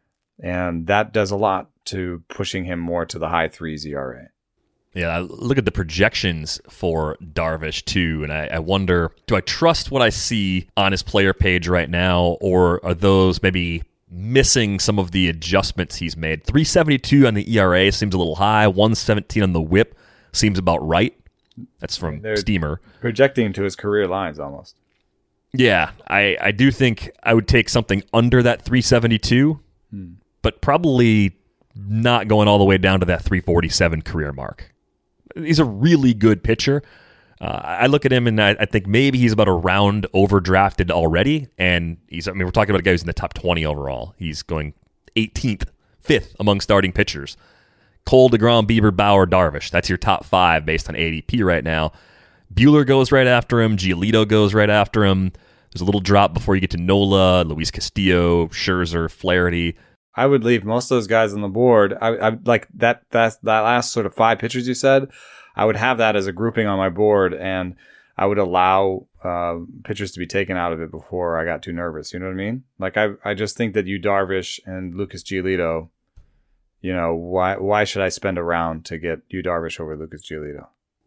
And that does a lot to pushing him more to the high threes E R A. Yeah, I look at the projections for Darvish too, and I, I wonder, do I trust what I see on his player page right now, or are those maybe missing some of the adjustments he's made? three seventy-two on the E R A seems a little high, one seventeen on the whip seems about right. That's from They're Steamer. Projecting to his career lines almost. Yeah, I, I do think I would take something under that three seventy-two, hmm. but probably not going all the way down to that three forty-seven career mark. He's a really good pitcher. Uh, I look at him and I, I think maybe he's about a round overdrafted already. And he's, I mean, we're talking about a guy who's in the top twenty overall. He's going eighteenth, fifth among starting pitchers. Cole, DeGrom, Bieber, Bauer, Darvish. That's your top five based on A D P right now. Buehler goes right after him. Giolito goes right after him. There's a little drop before you get to Nola, Luis Castillo, Scherzer, Flaherty. I would leave most of those guys on the board. I, I like that, that that last sort of five pitchers you said. I would have that as a grouping on my board, and I would allow uh, pitchers to be taken out of it before I got too nervous. You know what I mean? Like I, I just think that Yu Darvish and Lucas Giolito. You know, why why should I spend a round to get Yu Darvish over Lucas Giolito?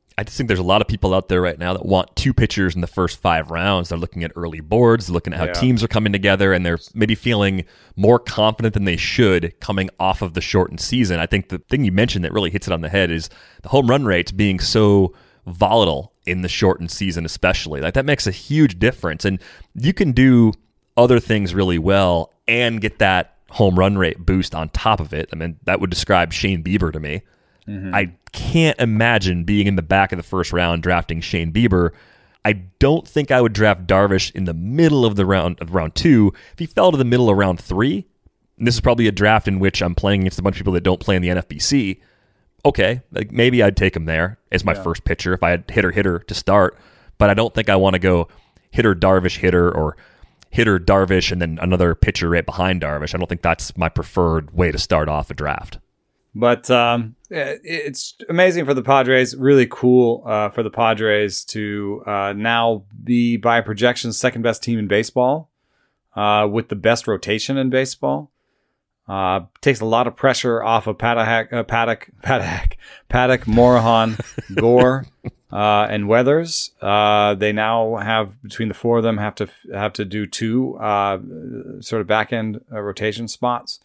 I just think there's a lot of people out there right now that want two pitchers in the first five rounds. They're looking at early boards, they're looking at how Yeah. teams are coming together, and they're maybe feeling more confident than they should coming off of the shortened season. I think the thing you mentioned that really hits it on the head is the home run rates being so volatile in the shortened season, especially. Like that makes a huge difference. And you can do other things really well and get that home run rate boost on top of it. I mean, that would describe Shane Bieber to me. Mm-hmm. I can't imagine being in the back of the first round drafting Shane Bieber. I don't think I would draft Darvish in the middle of the round of round two. If he fell to the middle of round three, and this is probably a draft in which I'm playing against a bunch of people that don't play in the N F B C, okay, like maybe I'd take him there as my yeah. first pitcher if I had hitter hitter to start. But I don't think I want to go hitter Darvish hitter or hitter Darvish and then another pitcher right behind Darvish. I don't think that's my preferred way to start off a draft. But um, it's amazing for the Padres, really cool uh, for the Padres to uh, now be, by projection, second best team in baseball uh, with the best rotation in baseball. Uh, takes a lot of pressure off of Paddock, uh, Paddock, Paddock, Paddock, Morahan, Gore, uh, and Weathers. Uh, they now have, between the four of them, have to have to do two uh, sort of back end uh, rotation spots.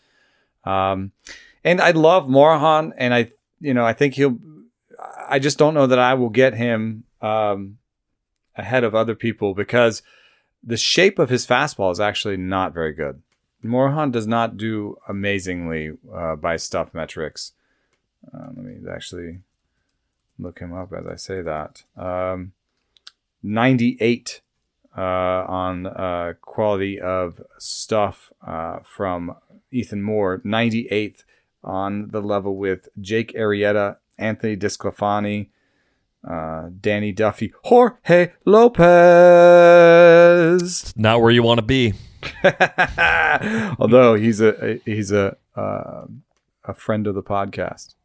Um, And I love Morahan, and I, you know, I think he'll. I just don't know that I will get him um, ahead of other people because the shape of his fastball is actually not very good. Morahan does not do amazingly uh, by stuff metrics. Uh, let me actually look him up as I say that. Um, ninety-eight uh, on uh, quality of stuff uh, from Ethan Moore. ninety-eighth. On the level with Jake Arrieta, Anthony DeSclafani, uh, Danny Duffy, Jorge Lopez. Not where you want to be. Although he's a he's a uh, a friend of the podcast.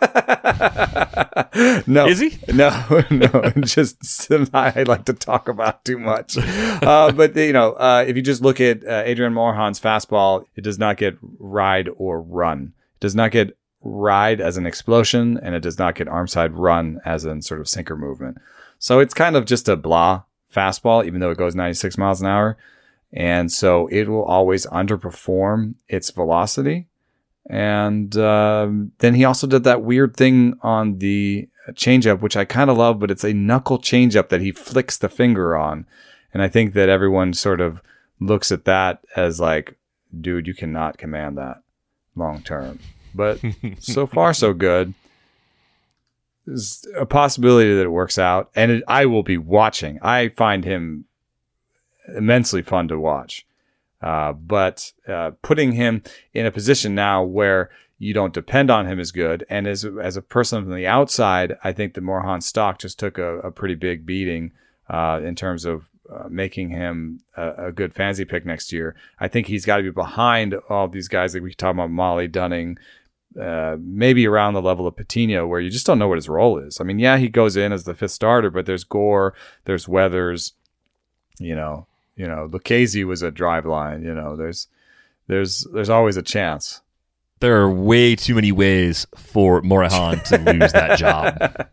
No, is he? No, no. Just I like to talk about too much. Uh, but you know, uh, if you just look at uh, Adrian Morahan's fastball, it does not get ride or run. Does not get ride as an explosion, and it does not get arm side run as in sort of sinker movement. So it's kind of just a blah fastball, even though it goes ninety-six miles an hour. And so it will always underperform its velocity. And um, then he also did that weird thing on the changeup, which I kind of love, but it's a knuckle changeup that he flicks the finger on. And I think that everyone sort of looks at that as like, dude, you cannot command that long term. But so far so good. There's a possibility that it works out, and it, I will be watching. I find him immensely fun to watch, uh, but uh, putting him in a position now where you don't depend on him is good. And as as a person from the outside, I think the Morahan stock just took a, a pretty big beating uh, in terms of Uh, making him a, a good fantasy pick next year. I think he's got to be behind all these guys that we talk about, Molly, Dunning, uh, maybe around the level of Patino, where you just don't know what his role is. I mean, yeah, he goes in as the fifth starter, but there's Gore, there's Weathers, you know, you know, Lucchesi was a drive line, you know, there's, there's, there's always a chance. There are way too many ways for Morahan to lose that job.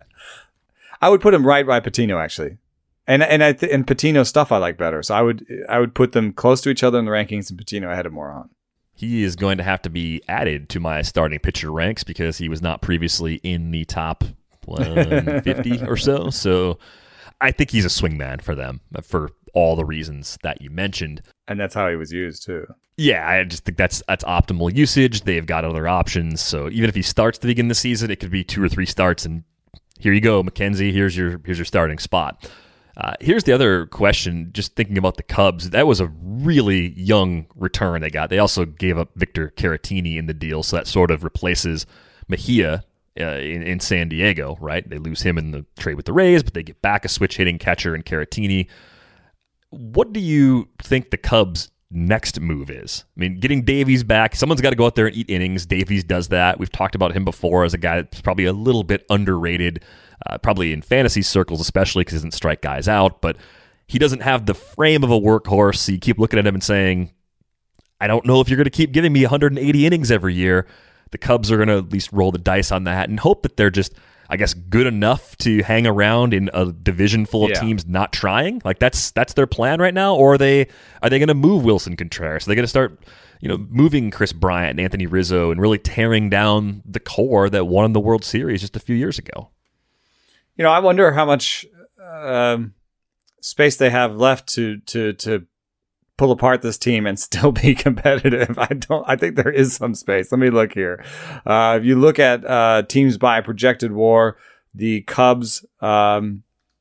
I would put him right by Patino, actually. And and I th- and Patino's stuff I like better, so I would I would put them close to each other in the rankings, and Patino ahead of Morahan. He is going to have to be added to my starting pitcher ranks because he was not previously in the top one fifty or so. So I think he's a swingman for them for all the reasons that you mentioned. And that's how he was used too. Yeah, I just think that's that's optimal usage. They've got other options. So even if he starts to begin the season, it could be two or three starts, and here you go, McKenzie. Here's your here's your starting spot. Uh, here's the other question, just thinking about the Cubs. That was a really young return they got. They also gave up Victor Caratini in the deal, so that sort of replaces Mejia uh, in, in San Diego, right? They lose him in the trade with the Rays, but they get back a switch-hitting catcher in Caratini. What do you think the Cubs' next move is? I mean, getting Davies back, someone's got to go out there and eat innings. Davies does that. We've talked about him before as a guy that's probably a little bit underrated, uh, probably in fantasy circles especially because he doesn't strike guys out, but he doesn't have the frame of a workhorse, so you keep looking at him and saying, I don't know if you're going to keep giving me one hundred eighty innings every year. The Cubs are going to at least roll the dice on that and hope that they're just I guess, good enough to hang around in a division full of Yeah. teams not trying? Like that's that's their plan right now, or are they are they going to move Wilson Contreras? Are they going to start, you know, moving Chris Bryant and Anthony Rizzo and really tearing down the core that won the World Series just a few years ago? You know, I wonder how much um, space they have left to to to pull apart this team and still be competitive. I don't. I think there is some space. Let me look here. Uh, if you look at uh, teams by projected WAR, the Cubs, um,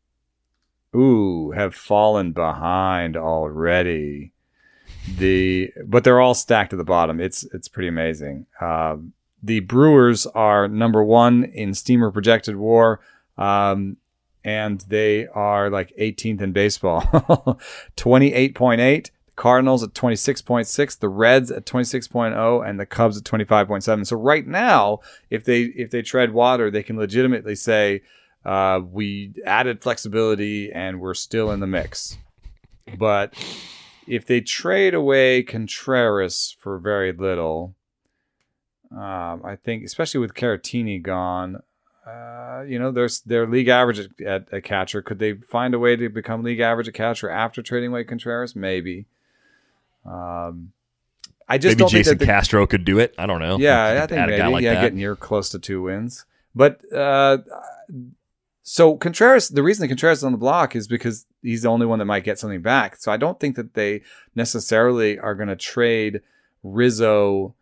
ooh, have fallen behind already. The but they're all stacked at the bottom. It's it's pretty amazing. Uh, the Brewers are number one in Steamer projected WAR. Um, and they are like eighteenth in baseball, twenty-eight point eight. The Cardinals at twenty-six point six. The Reds at twenty-six point oh, and the Cubs at twenty-five point seven. So right now, if they if they tread water, they can legitimately say uh, we added flexibility and we're still in the mix. But if they trade away Contreras for very little, um, I think, especially with Caratini gone. Uh, you know, there's their league average at, at, at catcher. Could they find a way to become league average at catcher after trading away Contreras? Maybe. Um, I just maybe don't Jason think that the, Castro could do it. I don't know. Yeah, I think add a maybe. guy like yeah, that. get near close to two wins. But uh, so Contreras, the reason that Contreras is on the block is because he's the only one that might get something back. So I don't think that they necessarily are going to trade Rizzo,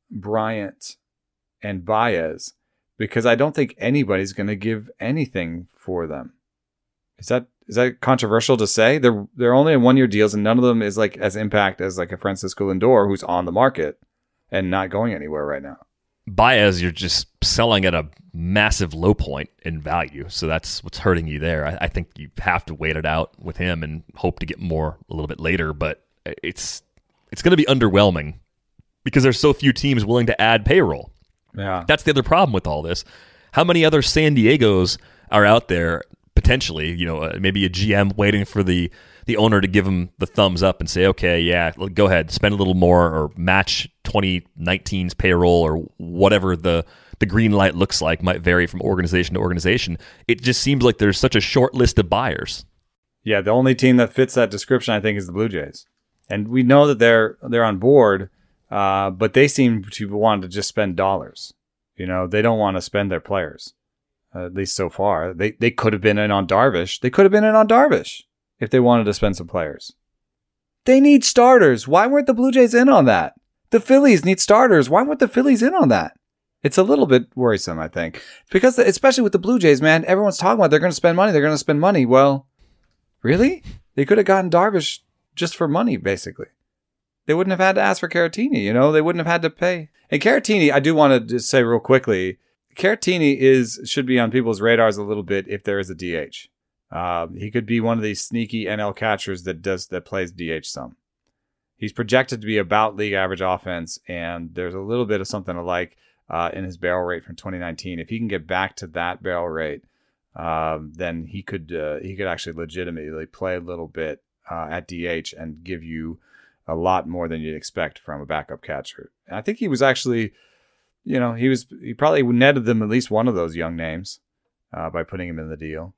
Bryant, and Baez, because I don't think anybody's going to give anything for them. Is that is that controversial to say? They're they're only in one year deals, and none of them is like as impact as like a Francisco Lindor, who's on the market and not going anywhere right now. Baez, you're just selling at a massive low point in value, so that's what's hurting you there. I, I think you have to wait it out with him and hope to get more a little bit later, but it's it's going to be underwhelming because there's so few teams willing to add payroll. Yeah, that's the other problem with all this. How many other San Diegos are out there potentially? You know, uh, maybe a G M waiting for the the owner to give him the thumbs up and say, okay, yeah, go ahead, spend a little more or match twenty nineteen's payroll or whatever the the green light looks like. Might vary from organization to organization. It just seems like there's such a short list of buyers. Yeah, the only team that fits that description, I think, is the Blue Jays, and we know that they're they're on board. Uh, but they seem to want to just spend dollars. You know, they don't want to spend their players, uh, at least so far. They they could have been in on Darvish. They could have been in on Darvish if they wanted to spend some players. They need starters. Why weren't the Blue Jays in on that? The Phillies need starters. Why weren't the Phillies in on that? It's a little bit worrisome, I think. Because, especially with the Blue Jays, man, everyone's talking about they're going to spend money. They're going to spend money. Well, really? They could have gotten Darvish just for money, basically. They wouldn't have had to ask for Caratini, you know? They wouldn't have had to pay. And Caratini, I do want to just say real quickly, Caratini is should be on people's radars a little bit if there is a D H. Um, he could be one of these sneaky N L catchers that does that plays D H some. He's projected to be about league average offense, and there's a little bit of something to like uh, in his barrel rate from twenty nineteen. If he can get back to that barrel rate, um, then he could uh, he could actually legitimately play a little bit uh, at D H and give you a lot more than you'd expect from a backup catcher. And I think he was actually, you know, he was he probably netted them at least one of those young names uh, by putting him in the deal.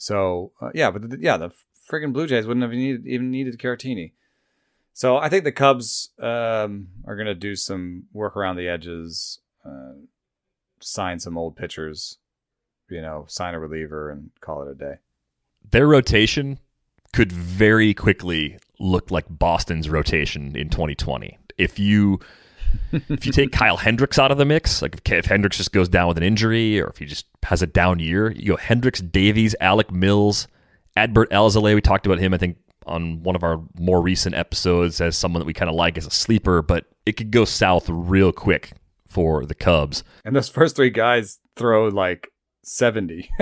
So uh, yeah, but the, yeah, the friggin' Blue Jays wouldn't have needed, even needed Caratini. So I think the Cubs um, are going to do some work around the edges, uh, sign some old pitchers, you know, sign a reliever and call it a day. Their rotation could very quickly look like Boston's rotation in twenty twenty. If you if you take Kyle Hendricks out of the mix, like if, if Hendricks just goes down with an injury or if he just has a down year, you go Hendricks, Davies, Alec Mills, Adbert Alzolay. We talked about him, I think, on one of our more recent episodes as someone that we kind of like as a sleeper, but it could go south real quick for the Cubs. And those first three guys throw like seventy.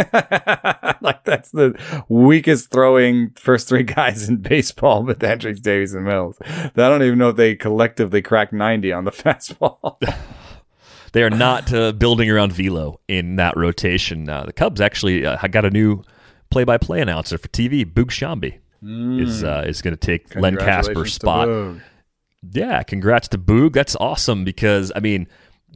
Like that's the weakest throwing first three guys in baseball with Hendricks, Davies, and Mills. I don't even know if they collectively cracked ninety on the fastball. They are not uh, building around velo in that rotation. Uh, the Cubs actually uh, got a new play-by-play announcer for T V. Boog Sciambi mm. is uh, is going to take Len Casper's spot. Yeah, congrats to Boog. That's awesome because, I mean,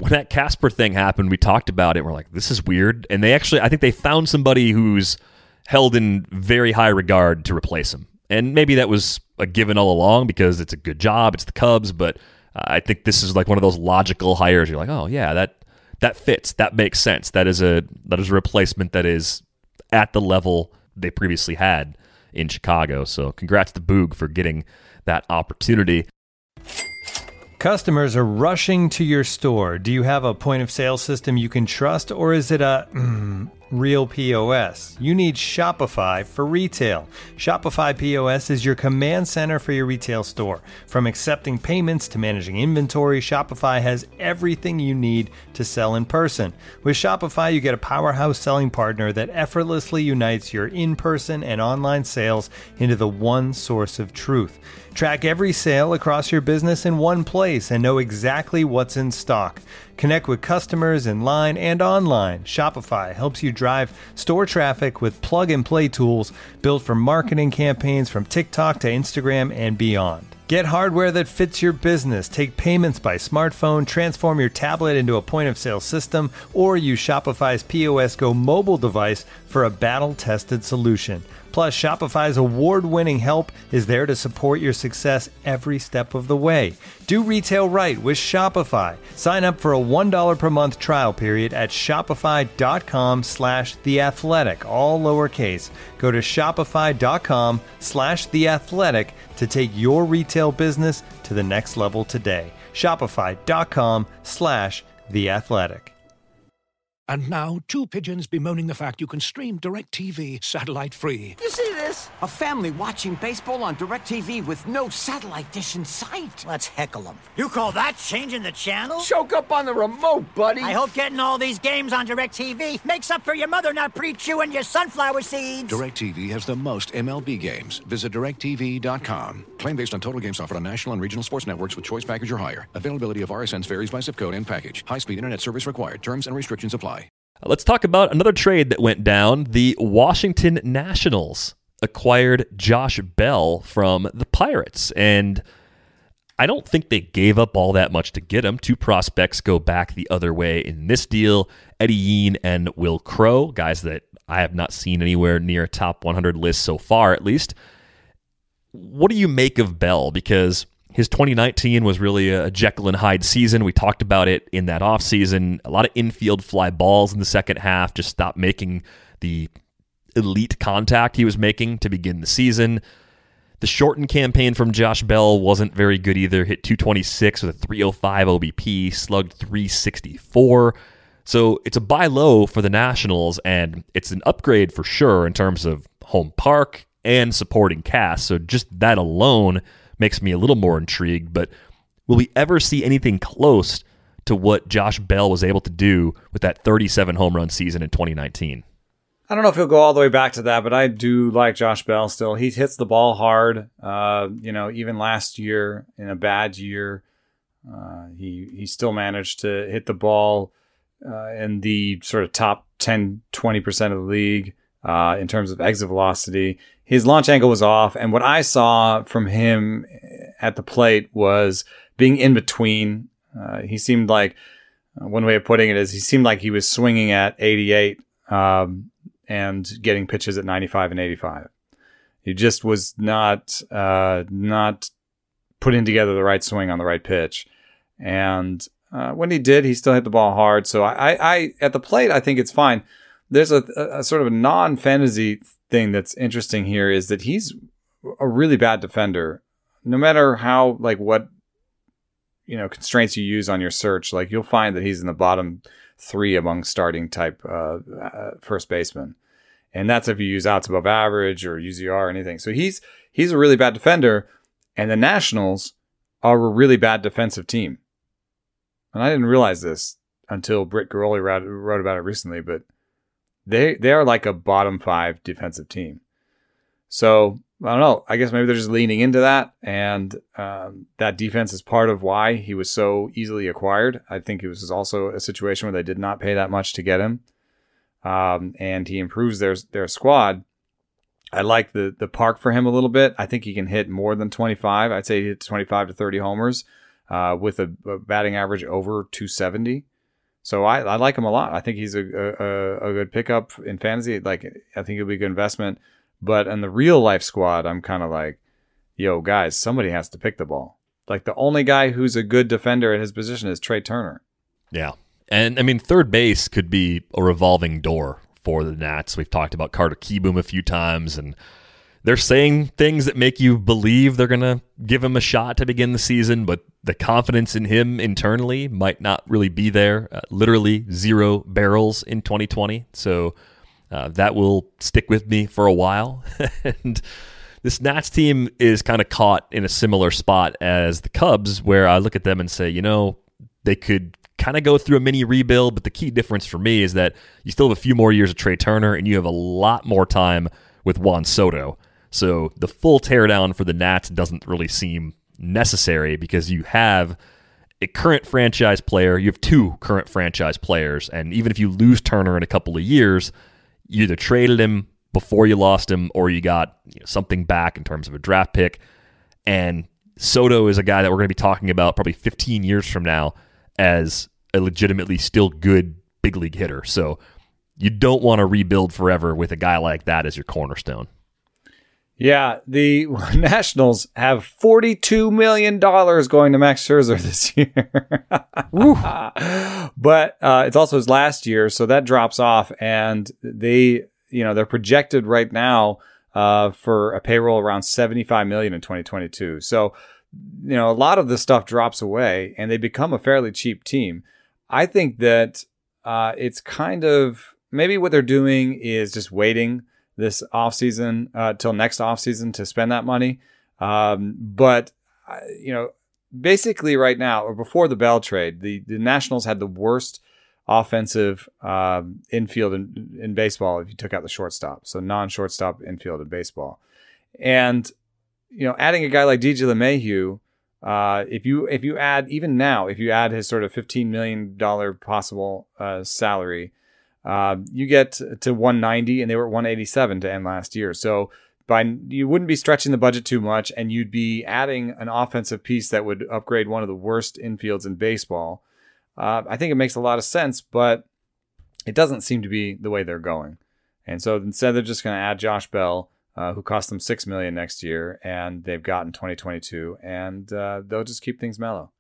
when that Casper thing happened, we talked about it. We're like, this is weird. And they actually, I think they found somebody who's held in very high regard to replace him. And maybe that was a given all along because it's a good job. It's the Cubs. But uh, I think this is like one of those logical hires. You're like, oh, yeah, that that fits. That makes sense. That is a that is a replacement that is at the level they previously had in Chicago. So congrats to Boog for getting that opportunity. Customers are rushing to your store. Do you have a point of sale system you can trust, or is it a mm, real P O S? You need Shopify for retail. Shopify P O S is your command center for your retail store. From accepting payments to managing inventory, Shopify has everything you need to sell in person. With Shopify, you get a powerhouse selling partner that effortlessly unites your in-person and online sales into the one source of truth. Track every sale across your business in one place and know exactly what's in stock. Connect with customers in line and online. Shopify helps you drive store traffic with plug-and-play tools built for marketing campaigns from TikTok to Instagram and beyond. Get hardware that fits your business. Take payments by smartphone, transform your tablet into a point-of-sale system, or use Shopify's P O S Go mobile device for a battle-tested solution. Plus, Shopify's award-winning help is there to support your success every step of the way. Do retail right with Shopify. Sign up for a one dollar per month trial period at shopify.com slash theathletic, all lowercase. Go to shopify.com slash theathletic to take your retail business to the next level today. Shopify.com slash theathletic. And now, two pigeons bemoaning the fact you can stream DirecTV satellite-free. You see this? A family watching baseball on DirecTV with no satellite dish in sight. Let's heckle them. You call that changing the channel? Choke up on the remote, buddy. I hope getting all these games on DirecTV makes up for your mother not pre-chewing your sunflower seeds. DirecTV has the most M L B games. Visit direct T V dot com. Claim based on total games offered on national and regional sports networks with choice package or higher. Availability of R S Ns varies by zip code and package. High-speed internet service required. Terms and restrictions apply. Let's talk about another trade that went down. The Washington Nationals acquired Josh Bell from the Pirates, and I don't think they gave up all that much to get him. Two prospects go back the other way in this deal, Eddie Yeen and Will Crow, guys that I have not seen anywhere near a top one hundred list so far, at least. What do you make of Bell? Because his twenty nineteen was really a Jekyll and Hyde season. We talked about it in that offseason. A lot of infield fly balls in the second half, just stopped making the elite contact he was making to begin the season. The shortened campaign from Josh Bell wasn't very good either. Hit two twenty-six with a three oh five O B P, slugged three sixty-four. So it's a buy low for the Nationals, and it's an upgrade for sure in terms of home park and supporting cast. So just that alone makes me a little more intrigued, but will we ever see anything close to what Josh Bell was able to do with that thirty-seven home run season in twenty nineteen? I don't know if he'll go all the way back to that, but I do like Josh Bell still. He hits the ball hard. Uh, you know, even last year in a bad year, uh, he he still managed to hit the ball uh, in the sort of top ten, twenty percent of the league uh, in terms of exit velocity. His launch angle was off, and what I saw from him at the plate was being in between. Uh, he seemed like, uh, one way of putting it is, he seemed like he was swinging at eighty-eight um, and getting pitches at ninety-five and eighty-five. He just was not uh, not putting together the right swing on the right pitch. And uh, when he did, he still hit the ball hard. So I, I, I at the plate, I think it's fine. There's a, a, a sort of a non-fantasy thing that's interesting here is that he's a really bad defender. No matter how, like, what, you know, constraints you use on your search, like, you'll find that he's in the bottom three among starting type uh, uh, first basemen. And that's if you use outs above average or U Z R or anything. So he's he's a really bad defender, and the Nationals are a really bad defensive team. And I didn't realize this until Britt Garoli wrote, wrote about it recently, but They they are like a bottom five defensive team. So, I don't know. I guess maybe they're just leaning into that. And um, that defense is part of why he was so easily acquired. I think it was also a situation where they did not pay that much to get him. Um, and he improves their, their squad. I like the, the park for him a little bit. I think he can hit more than twenty-five. I'd say he hit twenty-five to thirty homers uh, with a, a batting average over two seventy. So I, I like him a lot. I think he's a, a a good pickup in fantasy. Like I think it'll be a good investment. But in the real life squad, I'm kind of like, yo, guys, somebody has to pick the ball. Like the only guy who's a good defender at his position is Trey Turner. Yeah. And I mean, third base could be a revolving door for the Nats. We've talked about Carter Kieboom a few times, and they're saying things that make you believe they're going to give him a shot to begin the season, but the confidence in him internally might not really be there. Uh, literally zero barrels in twenty twenty. So uh, that will stick with me for a while. And this Nats team is kind of caught in a similar spot as the Cubs, where I look at them and say, you know, they could kind of go through a mini rebuild, but the key difference for me is that you still have a few more years of Trey Turner, and you have a lot more time with Juan Soto. So the full teardown for the Nats doesn't really seem necessary because you have a current franchise player, you have two current franchise players, and even if you lose Turner in a couple of years, you either traded him before you lost him or you got you know, something back in terms of a draft pick. And Soto is a guy that we're going to be talking about probably fifteen years from now as a legitimately still good big league hitter. So you don't want to rebuild forever with a guy like that as your cornerstone. Yeah, the Nationals have forty-two million dollars going to Max Scherzer this year. But uh, it's also his last year, so that drops off. And they, you know, they're projected right now uh, for a payroll around seventy-five million dollars in twenty twenty-two. So, you know, a lot of this stuff drops away, and they become a fairly cheap team. I think that uh, it's kind of maybe what they're doing is just waiting this offseason uh, till next offseason to spend that money. Um, but, uh, you know, basically right now, or before the Bell trade, the, the Nationals had the worst offensive uh, infield in, in baseball if you took out the shortstop. So non-shortstop infield in baseball. And, you know, adding a guy like D J LeMahieu, uh, if you if you add, even now, if you add his sort of fifteen million dollars possible uh, salary, Uh, you get to one ninety, and they were at one eighty-seven to end last year. So by you wouldn't be stretching the budget too much, and you'd be adding an offensive piece that would upgrade one of the worst infields in baseball. Uh, I think it makes a lot of sense, but it doesn't seem to be the way they're going. And so instead, they're just going to add Josh Bell, uh, who cost them six million dollars next year, and they've gotten twenty twenty-two, and uh, they'll just keep things mellow.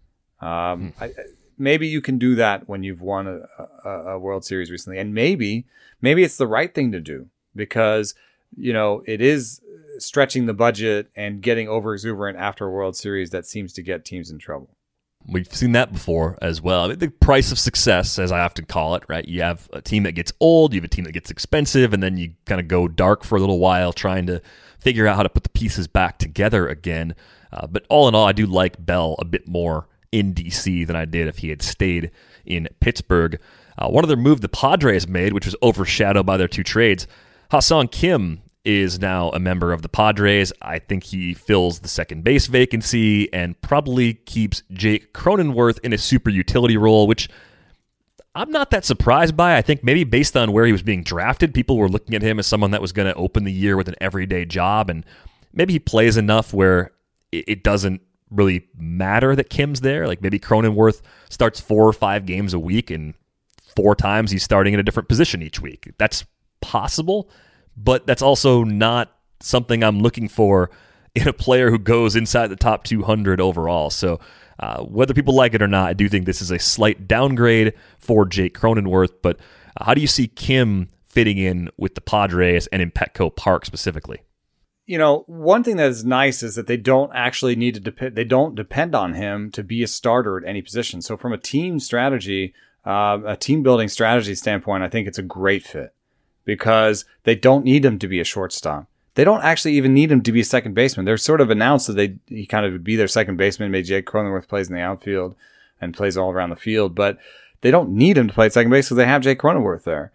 Um, I, Maybe you can do that when you've won a, a, a World Series recently. And maybe, maybe it's the right thing to do because, you know, it is stretching the budget and getting over exuberant after a World Series that seems to get teams in trouble. We've seen that before as well. I mean, the price of success, as I often call it, right? You have a team that gets old, you have a team that gets expensive, and then you kind of go dark for a little while trying to figure out how to put the pieces back together again. Uh, but all in all, I do like Bell a bit more in D C than I did if he had stayed in Pittsburgh. Uh, one other move the Padres made, which was overshadowed by their two trades, Ha-Seong Kim is now a member of the Padres. I think he fills the second base vacancy and probably keeps Jake Cronenworth in a super utility role, which I'm not that surprised by. I think maybe based on where he was being drafted, people were looking at him as someone that was going to open the year with an everyday job, and maybe he plays enough where it doesn't really matter that Kim's there. Like maybe Cronenworth starts four or five games a week and four times he's starting in a different position each week. That's possible, but that's also not something I'm looking for in a player who goes inside the top two hundred overall. So uh, whether people like it or not, I do think this is a slight downgrade for Jake Cronenworth, but how do you see Kim fitting in with the Padres and in Petco Park specifically? You know, one thing that is nice is that they don't actually need to depend. They don't depend on him to be a starter at any position. So from a team strategy, uh, a team building strategy standpoint, I think it's a great fit because they don't need him to be a shortstop. They don't actually even need him to be a second baseman. They're sort of announced that they he kind of would be their second baseman. Maybe Jake Cronenworth plays in the outfield and plays all around the field, but they don't need him to play second base because they have Jake Cronenworth there.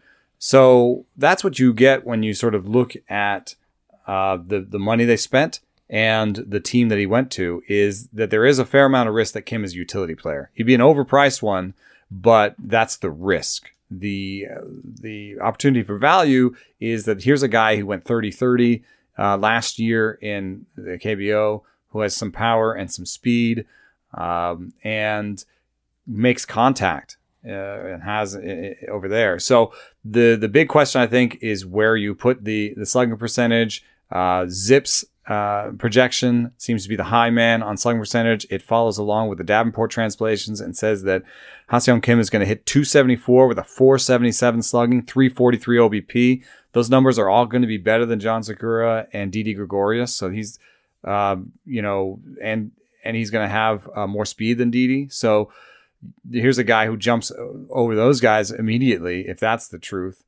So that's what you get when you sort of look at Uh, the, the money they spent and the team that he went to, is that there is a fair amount of risk that Kim is a utility player. He'd be an overpriced one, but that's the risk. The uh, the opportunity for value is that here's a guy who went thirty thirty uh, last year in the K B O, who has some power and some speed um, and makes contact uh, and has uh, over there. So the the big question, I think, is where you put the the slugging percentage. Uh, Zip's uh, projection seems to be the high man on slugging percentage. It follows along with the Davenport translations and says that Ha-Seong Kim is going to hit two seventy-four with a four seventy-seven slugging, three forty-three O B P. Those numbers are all going to be better than John Segura and Didi Gregorius. So he's, um, you know, and and he's going to have uh, more speed than Didi. So here's a guy who jumps over those guys immediately, if that's the truth.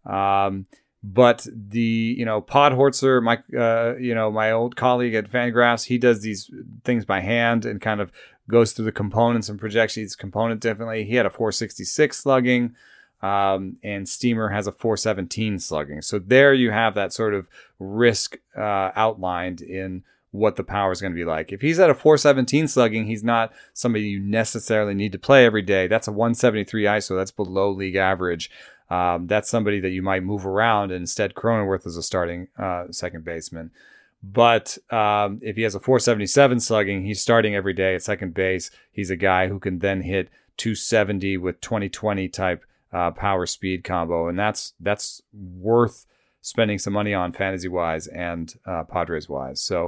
Um, but the, you know, Podhorzer, my, uh, you know, my old colleague at Fangraphs, he does these things by hand and kind of goes through the components and projects each component differently. He had a four sixty-six slugging, um, and Steamer has a four seventeen slugging. So there you have that sort of risk uh, outlined in what the power is going to be like. If he's at a four seventeen slugging, he's not somebody you necessarily need to play every day. That's a one seventy-three I S O. That's below league average. Um, that's somebody that you might move around, and instead Cronenworth is a starting uh, second baseman. But um, if he has a four seventy-seven slugging, he's starting every day at second base. He's a guy who can then hit two seventy with twenty twenty type uh, power speed combo, and that's that's worth spending some money on fantasy wise and uh, Padres wise. So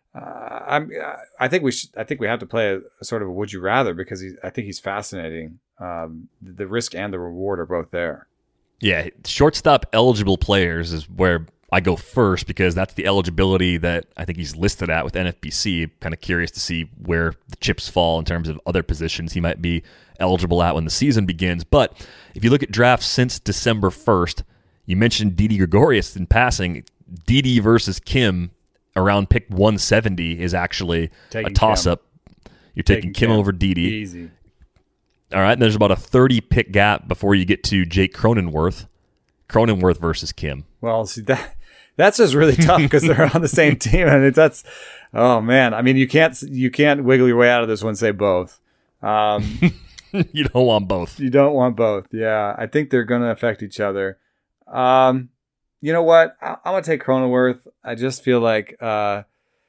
uh, I'm I think we should I think we have to play a, a sort of a would you rather, because he's, I think he's fascinating. Um, the risk and the reward are both there. Yeah, shortstop eligible players is where I go first, because that's the eligibility that I think he's listed at with N F B C. Kind of curious to see where the chips fall in terms of other positions he might be eligible at when the season begins. But if you look at drafts since December first, you mentioned Didi Gregorius in passing. Didi versus Kim around pick one seventy is actually taking a toss-up. You're taking, taking Kim, Kim over Didi. Easy. All right, and there's about a thirty pick gap before you get to Jake Cronenworth. Cronenworth versus Kim. Well, see, that that's just really tough because they're on the same team, and that's oh man. I mean, you can't you can't wiggle your way out of this one. Say both. Um, you don't want both. You don't want both. Yeah, I think they're going to affect each other. Um, you know what? I, I'm going to take Cronenworth. I just feel like uh,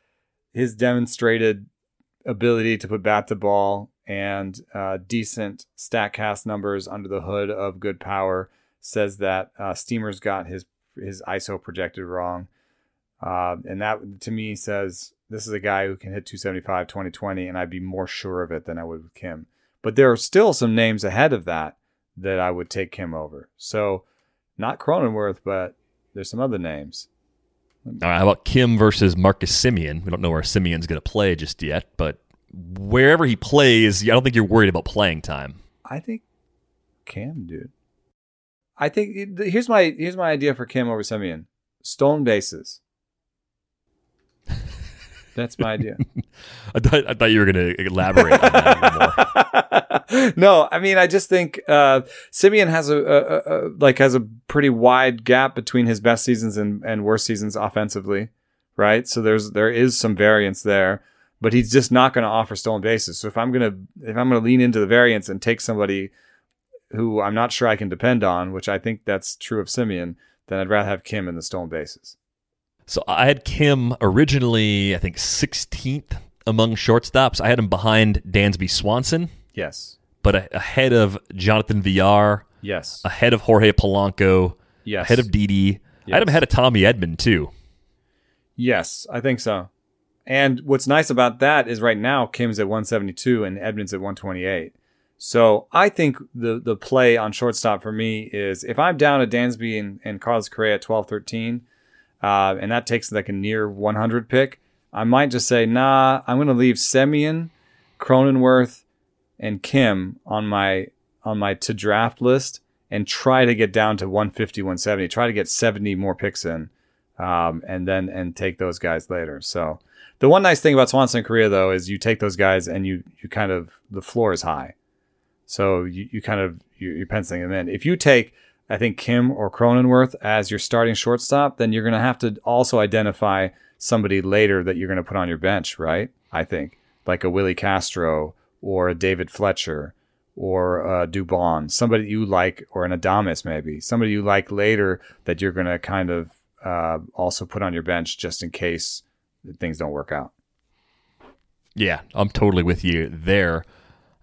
his demonstrated ability to put bat to ball and uh, decent StatCast numbers under the hood of good power says that uh, Steamer's got his his I S O projected wrong. Uh, and that, to me, says this is a guy who can hit two seventy-five, twenty twenty, and I'd be more sure of it than I would with Kim. But there are still some names ahead of that that I would take Kim over. So not Cronenworth, but there's some other names. All right, how about Kim versus Marcus Semien? We don't know where Simeon's going to play just yet, but wherever he plays, I don't think you're worried about playing time. I think Kim, dude. I think here's my here's my idea for Kim over Semien. Stolen bases. That's my idea. I thought I thought you were going to elaborate on that more. No, I mean I just think uh, Semien has a, a, a like has a pretty wide gap between his best seasons and, and worst seasons offensively, right? So there's there is some variance there. But he's just not going to offer stolen bases. So if I'm going to if I'm going to lean into the variance and take somebody who I'm not sure I can depend on, which I think that's true of Semien, then I'd rather have Kim in the stolen bases. So I had Kim originally, I think, sixteenth among shortstops. I had him behind Dansby Swanson. Yes. But a- ahead of Jonathan Villar. Yes. Ahead of Jorge Polanco. Yes. Ahead of Didi. Yes. I had him ahead of Tommy Edman, too. Yes, I think so. And what's nice about that is right now Kim's at one seventy-two and Edmonds at one twenty-eight. So I think the the play on shortstop for me is if I'm down at Dansby and, and Carlos Correa at twelve thirteen, uh, and that takes like a near one hundred pick, I might just say, nah, I'm going to leave Semien, Cronenworth, and Kim on my on my to draft list and try to get down to one fifty, one seventy. Try to get seventy more picks in, um, and then and take those guys later. So the one nice thing about Swanson and Correa, though, is you take those guys and you you kind of the floor is high, so you, you kind of you, you're penciling them in. If you take, I think, Kim or Cronenworth as your starting shortstop, then you're going to have to also identify somebody later that you're going to put on your bench, right? I think like a Willie Castro or a David Fletcher or a Dubon, somebody you like, or an Adames maybe, somebody you like later that you're going to kind of uh, also put on your bench just in case things don't work out. Yeah, I'm totally with you there.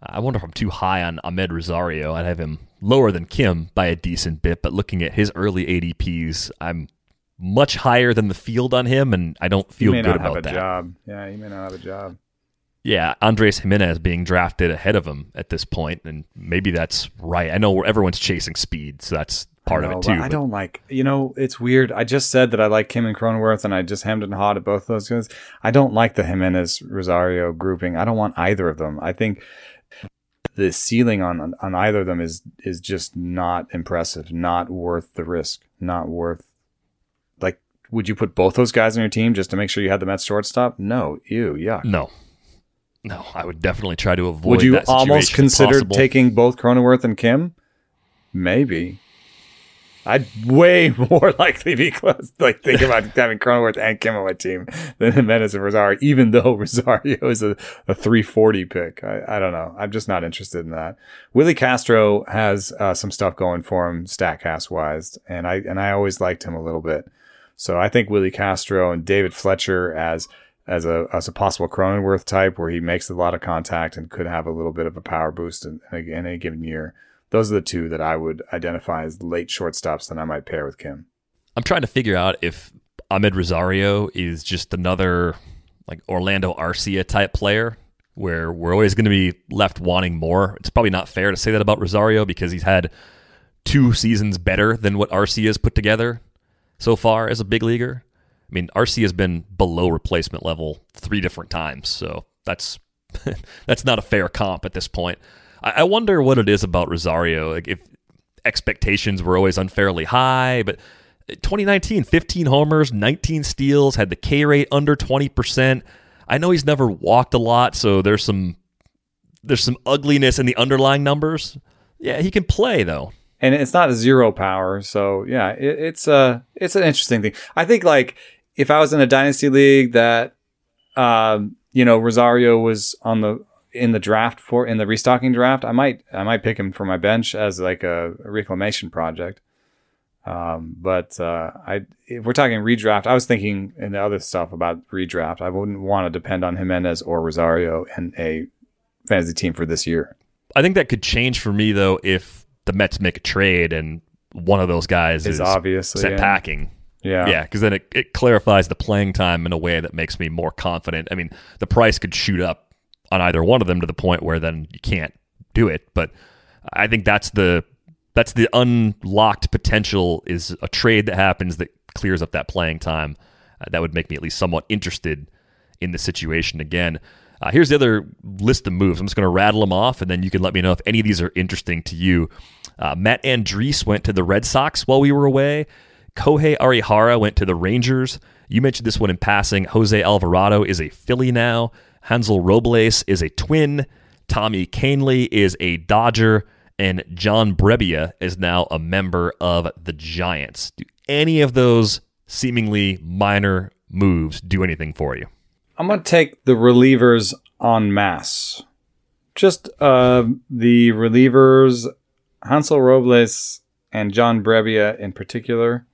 I wonder if I'm too high on Ahmed Rosario. I'd have him lower than Kim by a decent bit, but looking at his early A D Ps, I'm much higher than the field on him, and I don't feel he may good not about have a that. Job. Yeah, he may not have a job. Yeah, Andres Jimenez being drafted ahead of him at this point, and maybe that's right. I know everyone's chasing speed, so that's part I know, of it too. I but- don't like, you know, it's weird. I just said that I like Kim and Cronenworth, and I just hemmed and hawed at both of those guys. I don't like the Jimenez Rosario grouping. I don't want either of them. I think the ceiling on on either of them is is just not impressive, not worth the risk, not worth. Like, would you put both those guys on your team just to make sure you had the Mets shortstop? No, ew, yuck. No. No, I would definitely try to avoid Would you that situation almost if consider possible. taking both Cronenworth and Kim? Maybe. I'd way more likely be close, like think about having Cronenworth and Kim on my team than Jimenez and Rosario, even though Rosario is a, a three forty pick. I, I don't know. I'm just not interested in that. Willie Castro has uh, some stuff going for him, Statcast wise, and I and I always liked him a little bit. So I think Willie Castro and David Fletcher as as a as a possible Cronenworth type, where he makes a lot of contact and could have a little bit of a power boost in, in, a, in any given year. Those are the two that I would identify as late shortstops that I might pair with Kim. I'm trying to figure out if Ahmed Rosario is just another like Orlando Arcia type player where we're always going to be left wanting more. It's probably not fair to say that about Rosario because he's had two seasons better than what Arcia has put together so far as a big leaguer. I mean, Arcia has been below replacement level three different times, so that's that's not a fair comp at this point. I wonder what it is about Rosario. Like if expectations were always unfairly high, but twenty nineteen, fifteen homers, nineteen steals, had the K rate under twenty percent. I know he's never walked a lot, so there's some there's some ugliness in the underlying numbers. Yeah, he can play though. And it's not a zero power, so yeah, it, it's a it's an interesting thing. I think like if I was in a dynasty league that um, you know, Rosario was on the in the draft for in the restocking draft, I might I might pick him for my bench as like a, a reclamation project. Um, but uh, I if we're talking redraft, I was thinking in the other stuff about redraft. I wouldn't want to depend on Jimenez or Rosario in a fantasy team for this year. I think that could change for me though if the Mets make a trade and one of those guys is is obviously sent in. packing. Yeah. Yeah, because then it, it clarifies the playing time in a way that makes me more confident. I mean, the price could shoot up on either one of them to the point where then you can't do it. But I think that's the that's the unlocked potential is a trade that happens that clears up that playing time. Uh, that would make me at least somewhat interested in the situation again. Uh, here's the other list of moves. I'm just going to rattle them off, and then you can let me know if any of these are interesting to you. Uh, Matt Andriese went to the Red Sox while we were away. Kohei Arihara went to the Rangers. You mentioned this one in passing. Jose Alvarado is a Philly now. Hansel Robles is a Twin. Tommy Kahnle is a Dodger. And John Brebbia is now a member of the Giants. Do any of those seemingly minor moves do anything for you? I'm going to take the relievers en masse. Just uh, the relievers, Hansel Robles and John Brebbia in particular.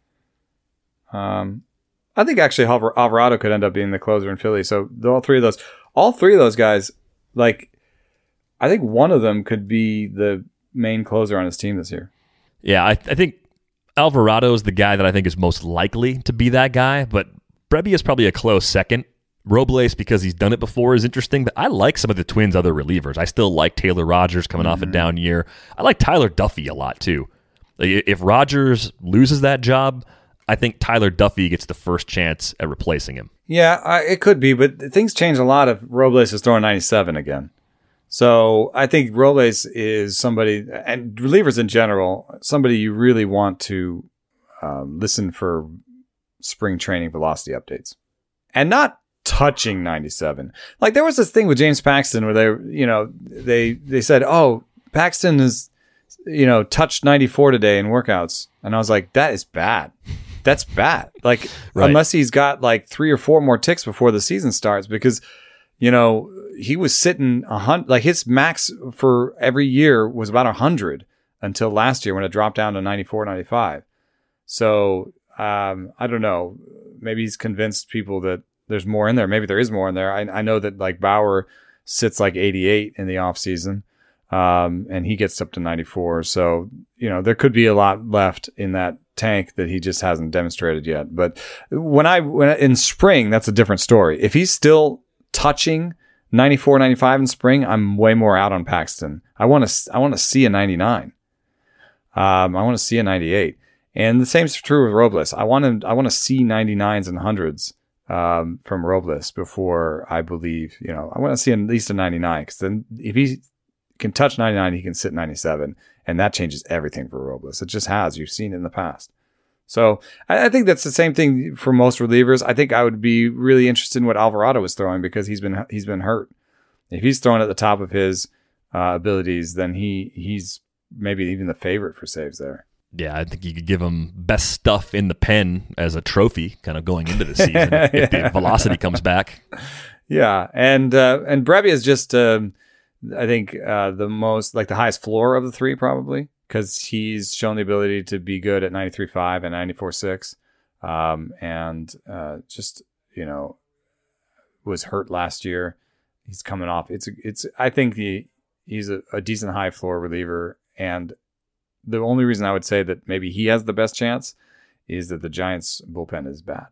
Um, I think actually Alvar- Alvarado could end up being the closer in Philly. So all three of those, all three of those guys, like, I think one of them could be the main closer on his team this year. Yeah, I, I think Alvarado is the guy that I think is most likely to be that guy, but Brebbia is probably a close second. Robles, because he's done it before, is interesting, but I like some of the Twins' other relievers. I still like Taylor Rogers coming mm-hmm. off a down year. I like Tyler Duffy a lot, too. Like, if Rogers loses that job, I think Tyler Duffy gets the first chance at replacing him. Yeah, I, it could be, but things change a lot if Robles is throwing ninety-seven again. So I think Robles is somebody, and relievers in general, somebody you really want to um, listen for spring training velocity updates. And not touching ninety-seven. Like there was this thing with James Paxton where they, you know, they they said, "Oh, Paxton has, you know, touched ninety-four today in workouts," and I was like, "That is bad. That's bad." Like right. Unless he's got like three or four more ticks before the season starts, because you know he was sitting a hundred. Like his max for every year was about a hundred until last year when it dropped down to ninety-four, ninety-five. So um, I don't know. Maybe he's convinced people that there's more in there. Maybe there is more in there. I, I know that like Bauer sits like eighty-eight in the off season. Um, and he gets up to ninety-four. So, you know, there could be a lot left in that tank that he just hasn't demonstrated yet. But when I, when in spring, that's a different story. If he's still touching ninety-four, ninety-five in spring, I'm way more out on Paxton. I want to, I want to see a ninety-nine. Um, I want to see a ninety-eight. And the same is true with Robles. I want to, I want to see ninety-nines and hundreds, um, from Robles before I believe, you know, I want to see at least a ninety-nine, because then if he can touch ninety-nine, he can sit ninety-seven, and that changes everything for Robles. It just has. You've seen it in the past. So I, I think that's the same thing for most relievers. I think I would be really interested in what Alvarado was throwing, because he's been he's been hurt. If he's throwing at the top of his uh, abilities, then he he's maybe even the favorite for saves there. Yeah, I think you could give him best stuff in the pen as a trophy, kind of going into the season if, if the velocity comes back. Yeah, and uh, and Brebbia is just, uh, I think, uh, the most, like the highest floor of the three probably, because he's shown the ability to be good at ninety-three point five and ninety-four point six, um, and uh, just, you know, was hurt last year. He's coming off. It's it's. I think he he's a, a decent high floor reliever, and the only reason I would say that maybe he has the best chance is that the Giants' bullpen is bad.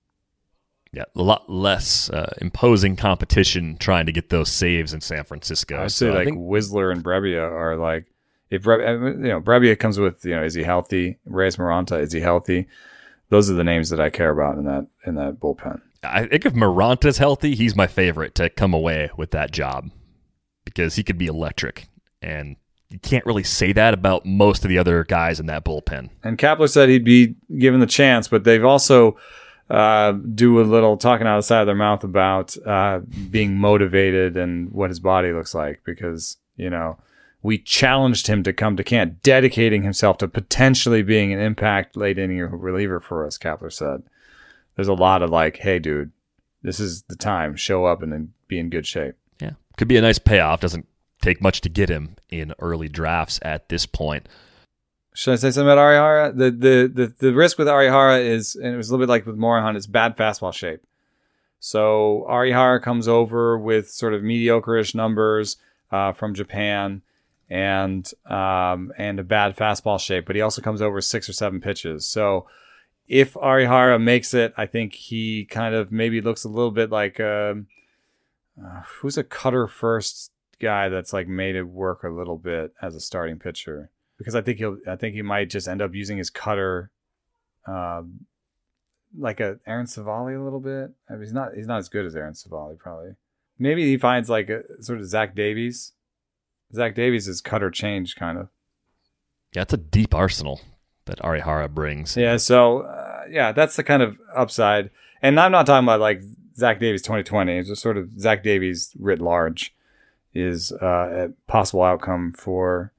Yeah, a lot less uh, imposing competition trying to get those saves in San Francisco. I would so say I like think, Whistler and Brebbia are like, if Brebbia, you know, Brebbia comes with, you know, is he healthy? Reyes Maranta, is he healthy? Those are the names that I care about in that in that bullpen. I think if Maranta's healthy, he's my favorite to come away with that job, because he could be electric, and you can't really say that about most of the other guys in that bullpen. And Kapler said he'd be given the chance, but they've also uh, do a little talking out of the side of their mouth about uh, being motivated and what his body looks like, because, you know, we challenged him to come to camp, dedicating himself to potentially being an impact late inning reliever for us, Kapler said. There's a lot of like, hey, dude, this is the time. Show up and then be in good shape. Yeah. Could be a nice payoff. Doesn't take much to get him in early drafts at this point. Should I say something about Arihara? The, the the the risk with Arihara is, and it was a little bit like with Morejon, it's bad fastball shape. So Arihara comes over with sort of mediocre-ish numbers uh, from Japan and um, and a bad fastball shape, but he also comes over six or seven pitches. So if Arihara makes it, I think he kind of maybe looks a little bit like um, uh, who's a cutter first guy that's like made it work a little bit as a starting pitcher, because I think he'll I think he might just end up using his cutter um, like a Aaron Savali a little bit. I mean, he's not he's not as good as Aaron Savali probably. Maybe he finds like a sort of Zach Davies. Zach Davies is cutter change kind of. Yeah, it's a deep arsenal that Arihara brings. Yeah, so uh, yeah, that's the kind of upside. And I'm not talking about like Zach Davies twenty twenty. It's just sort of Zach Davies writ large is uh, a possible outcome for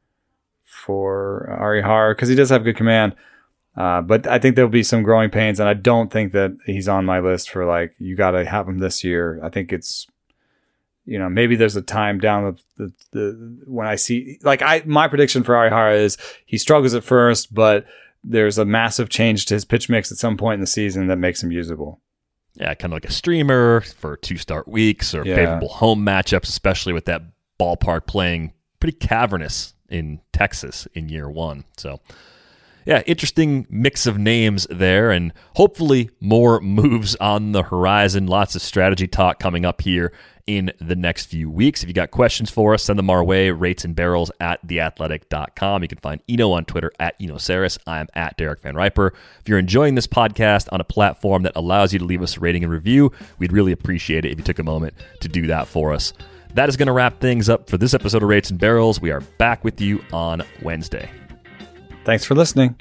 for Arihara, because he does have good command. Uh, but I think there'll be some growing pains, and I don't think that he's on my list for like, you got to have him this year. I think it's, you know, maybe there's a time down the, the, the when I see, like I my prediction for Arihara is he struggles at first, but there's a massive change to his pitch mix at some point in the season that makes him usable. Yeah, kind of like a streamer for two start weeks or Yeah. favorable home matchups, especially with that ballpark playing pretty cavernous in Texas in year one. So, yeah, interesting mix of names there, and hopefully more moves on the horizon. Lots of strategy talk coming up here in the next few weeks. If you got questions for us, send them our way, rates and barrels at the athletic dot com. You can find Eno on Twitter at Eno Saris. I'm at Derek Van Riper. If you're enjoying this podcast on a platform that allows you to leave us a rating and review, we'd really appreciate it if you took a moment to do that for us. That is going to wrap things up for this episode of Rates and Barrels. We are back with you on Wednesday. Thanks for listening.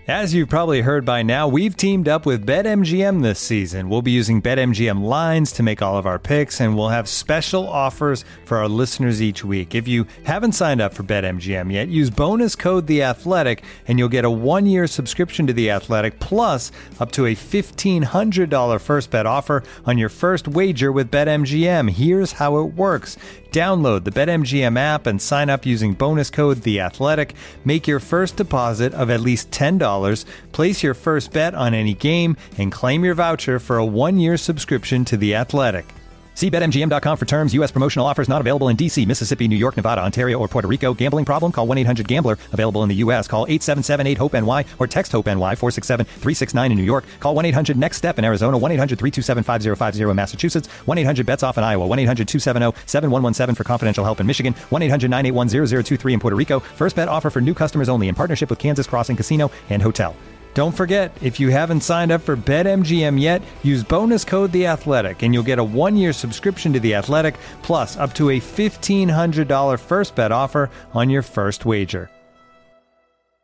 As you've probably heard by now, we've teamed up with BetMGM this season. We'll be using BetMGM lines to make all of our picks, and we'll have special offers for our listeners each week. If you haven't signed up for BetMGM yet, use bonus code The Athletic, and you'll get a one-year subscription to The Athletic, plus up to a fifteen hundred dollars first bet offer on your first wager with BetMGM. Here's how it works. Download the BetMGM app and sign up using bonus code The Athletic. Make your first deposit of at least ten dollars. Place your first bet on any game and claim your voucher for a one-year subscription to The Athletic. See Bet M G M dot com for terms. U S promotional offers not available in D C, Mississippi, New York, Nevada, Ontario, or Puerto Rico. Gambling problem? Call one eight hundred gambler. Available in the U S. Call eight seven seven eight hope N Y or text HOPE-NY four six seven three six nine in New York. Call one eight hundred next step in Arizona. one eight hundred three two seven five zero five zero in Massachusetts. one eight hundred bets off in Iowa. one eight hundred two seven zero seven one one seven for confidential help in Michigan. one eight hundred nine eight one zero zero two three in Puerto Rico. First bet offer for new customers only in partnership with Kansas Crossing Casino and Hotel. Don't forget, if you haven't signed up for BetMGM yet, use bonus code The Athletic, and you'll get a one-year subscription to The Athletic, plus up to a fifteen hundred dollars first bet offer on your first wager.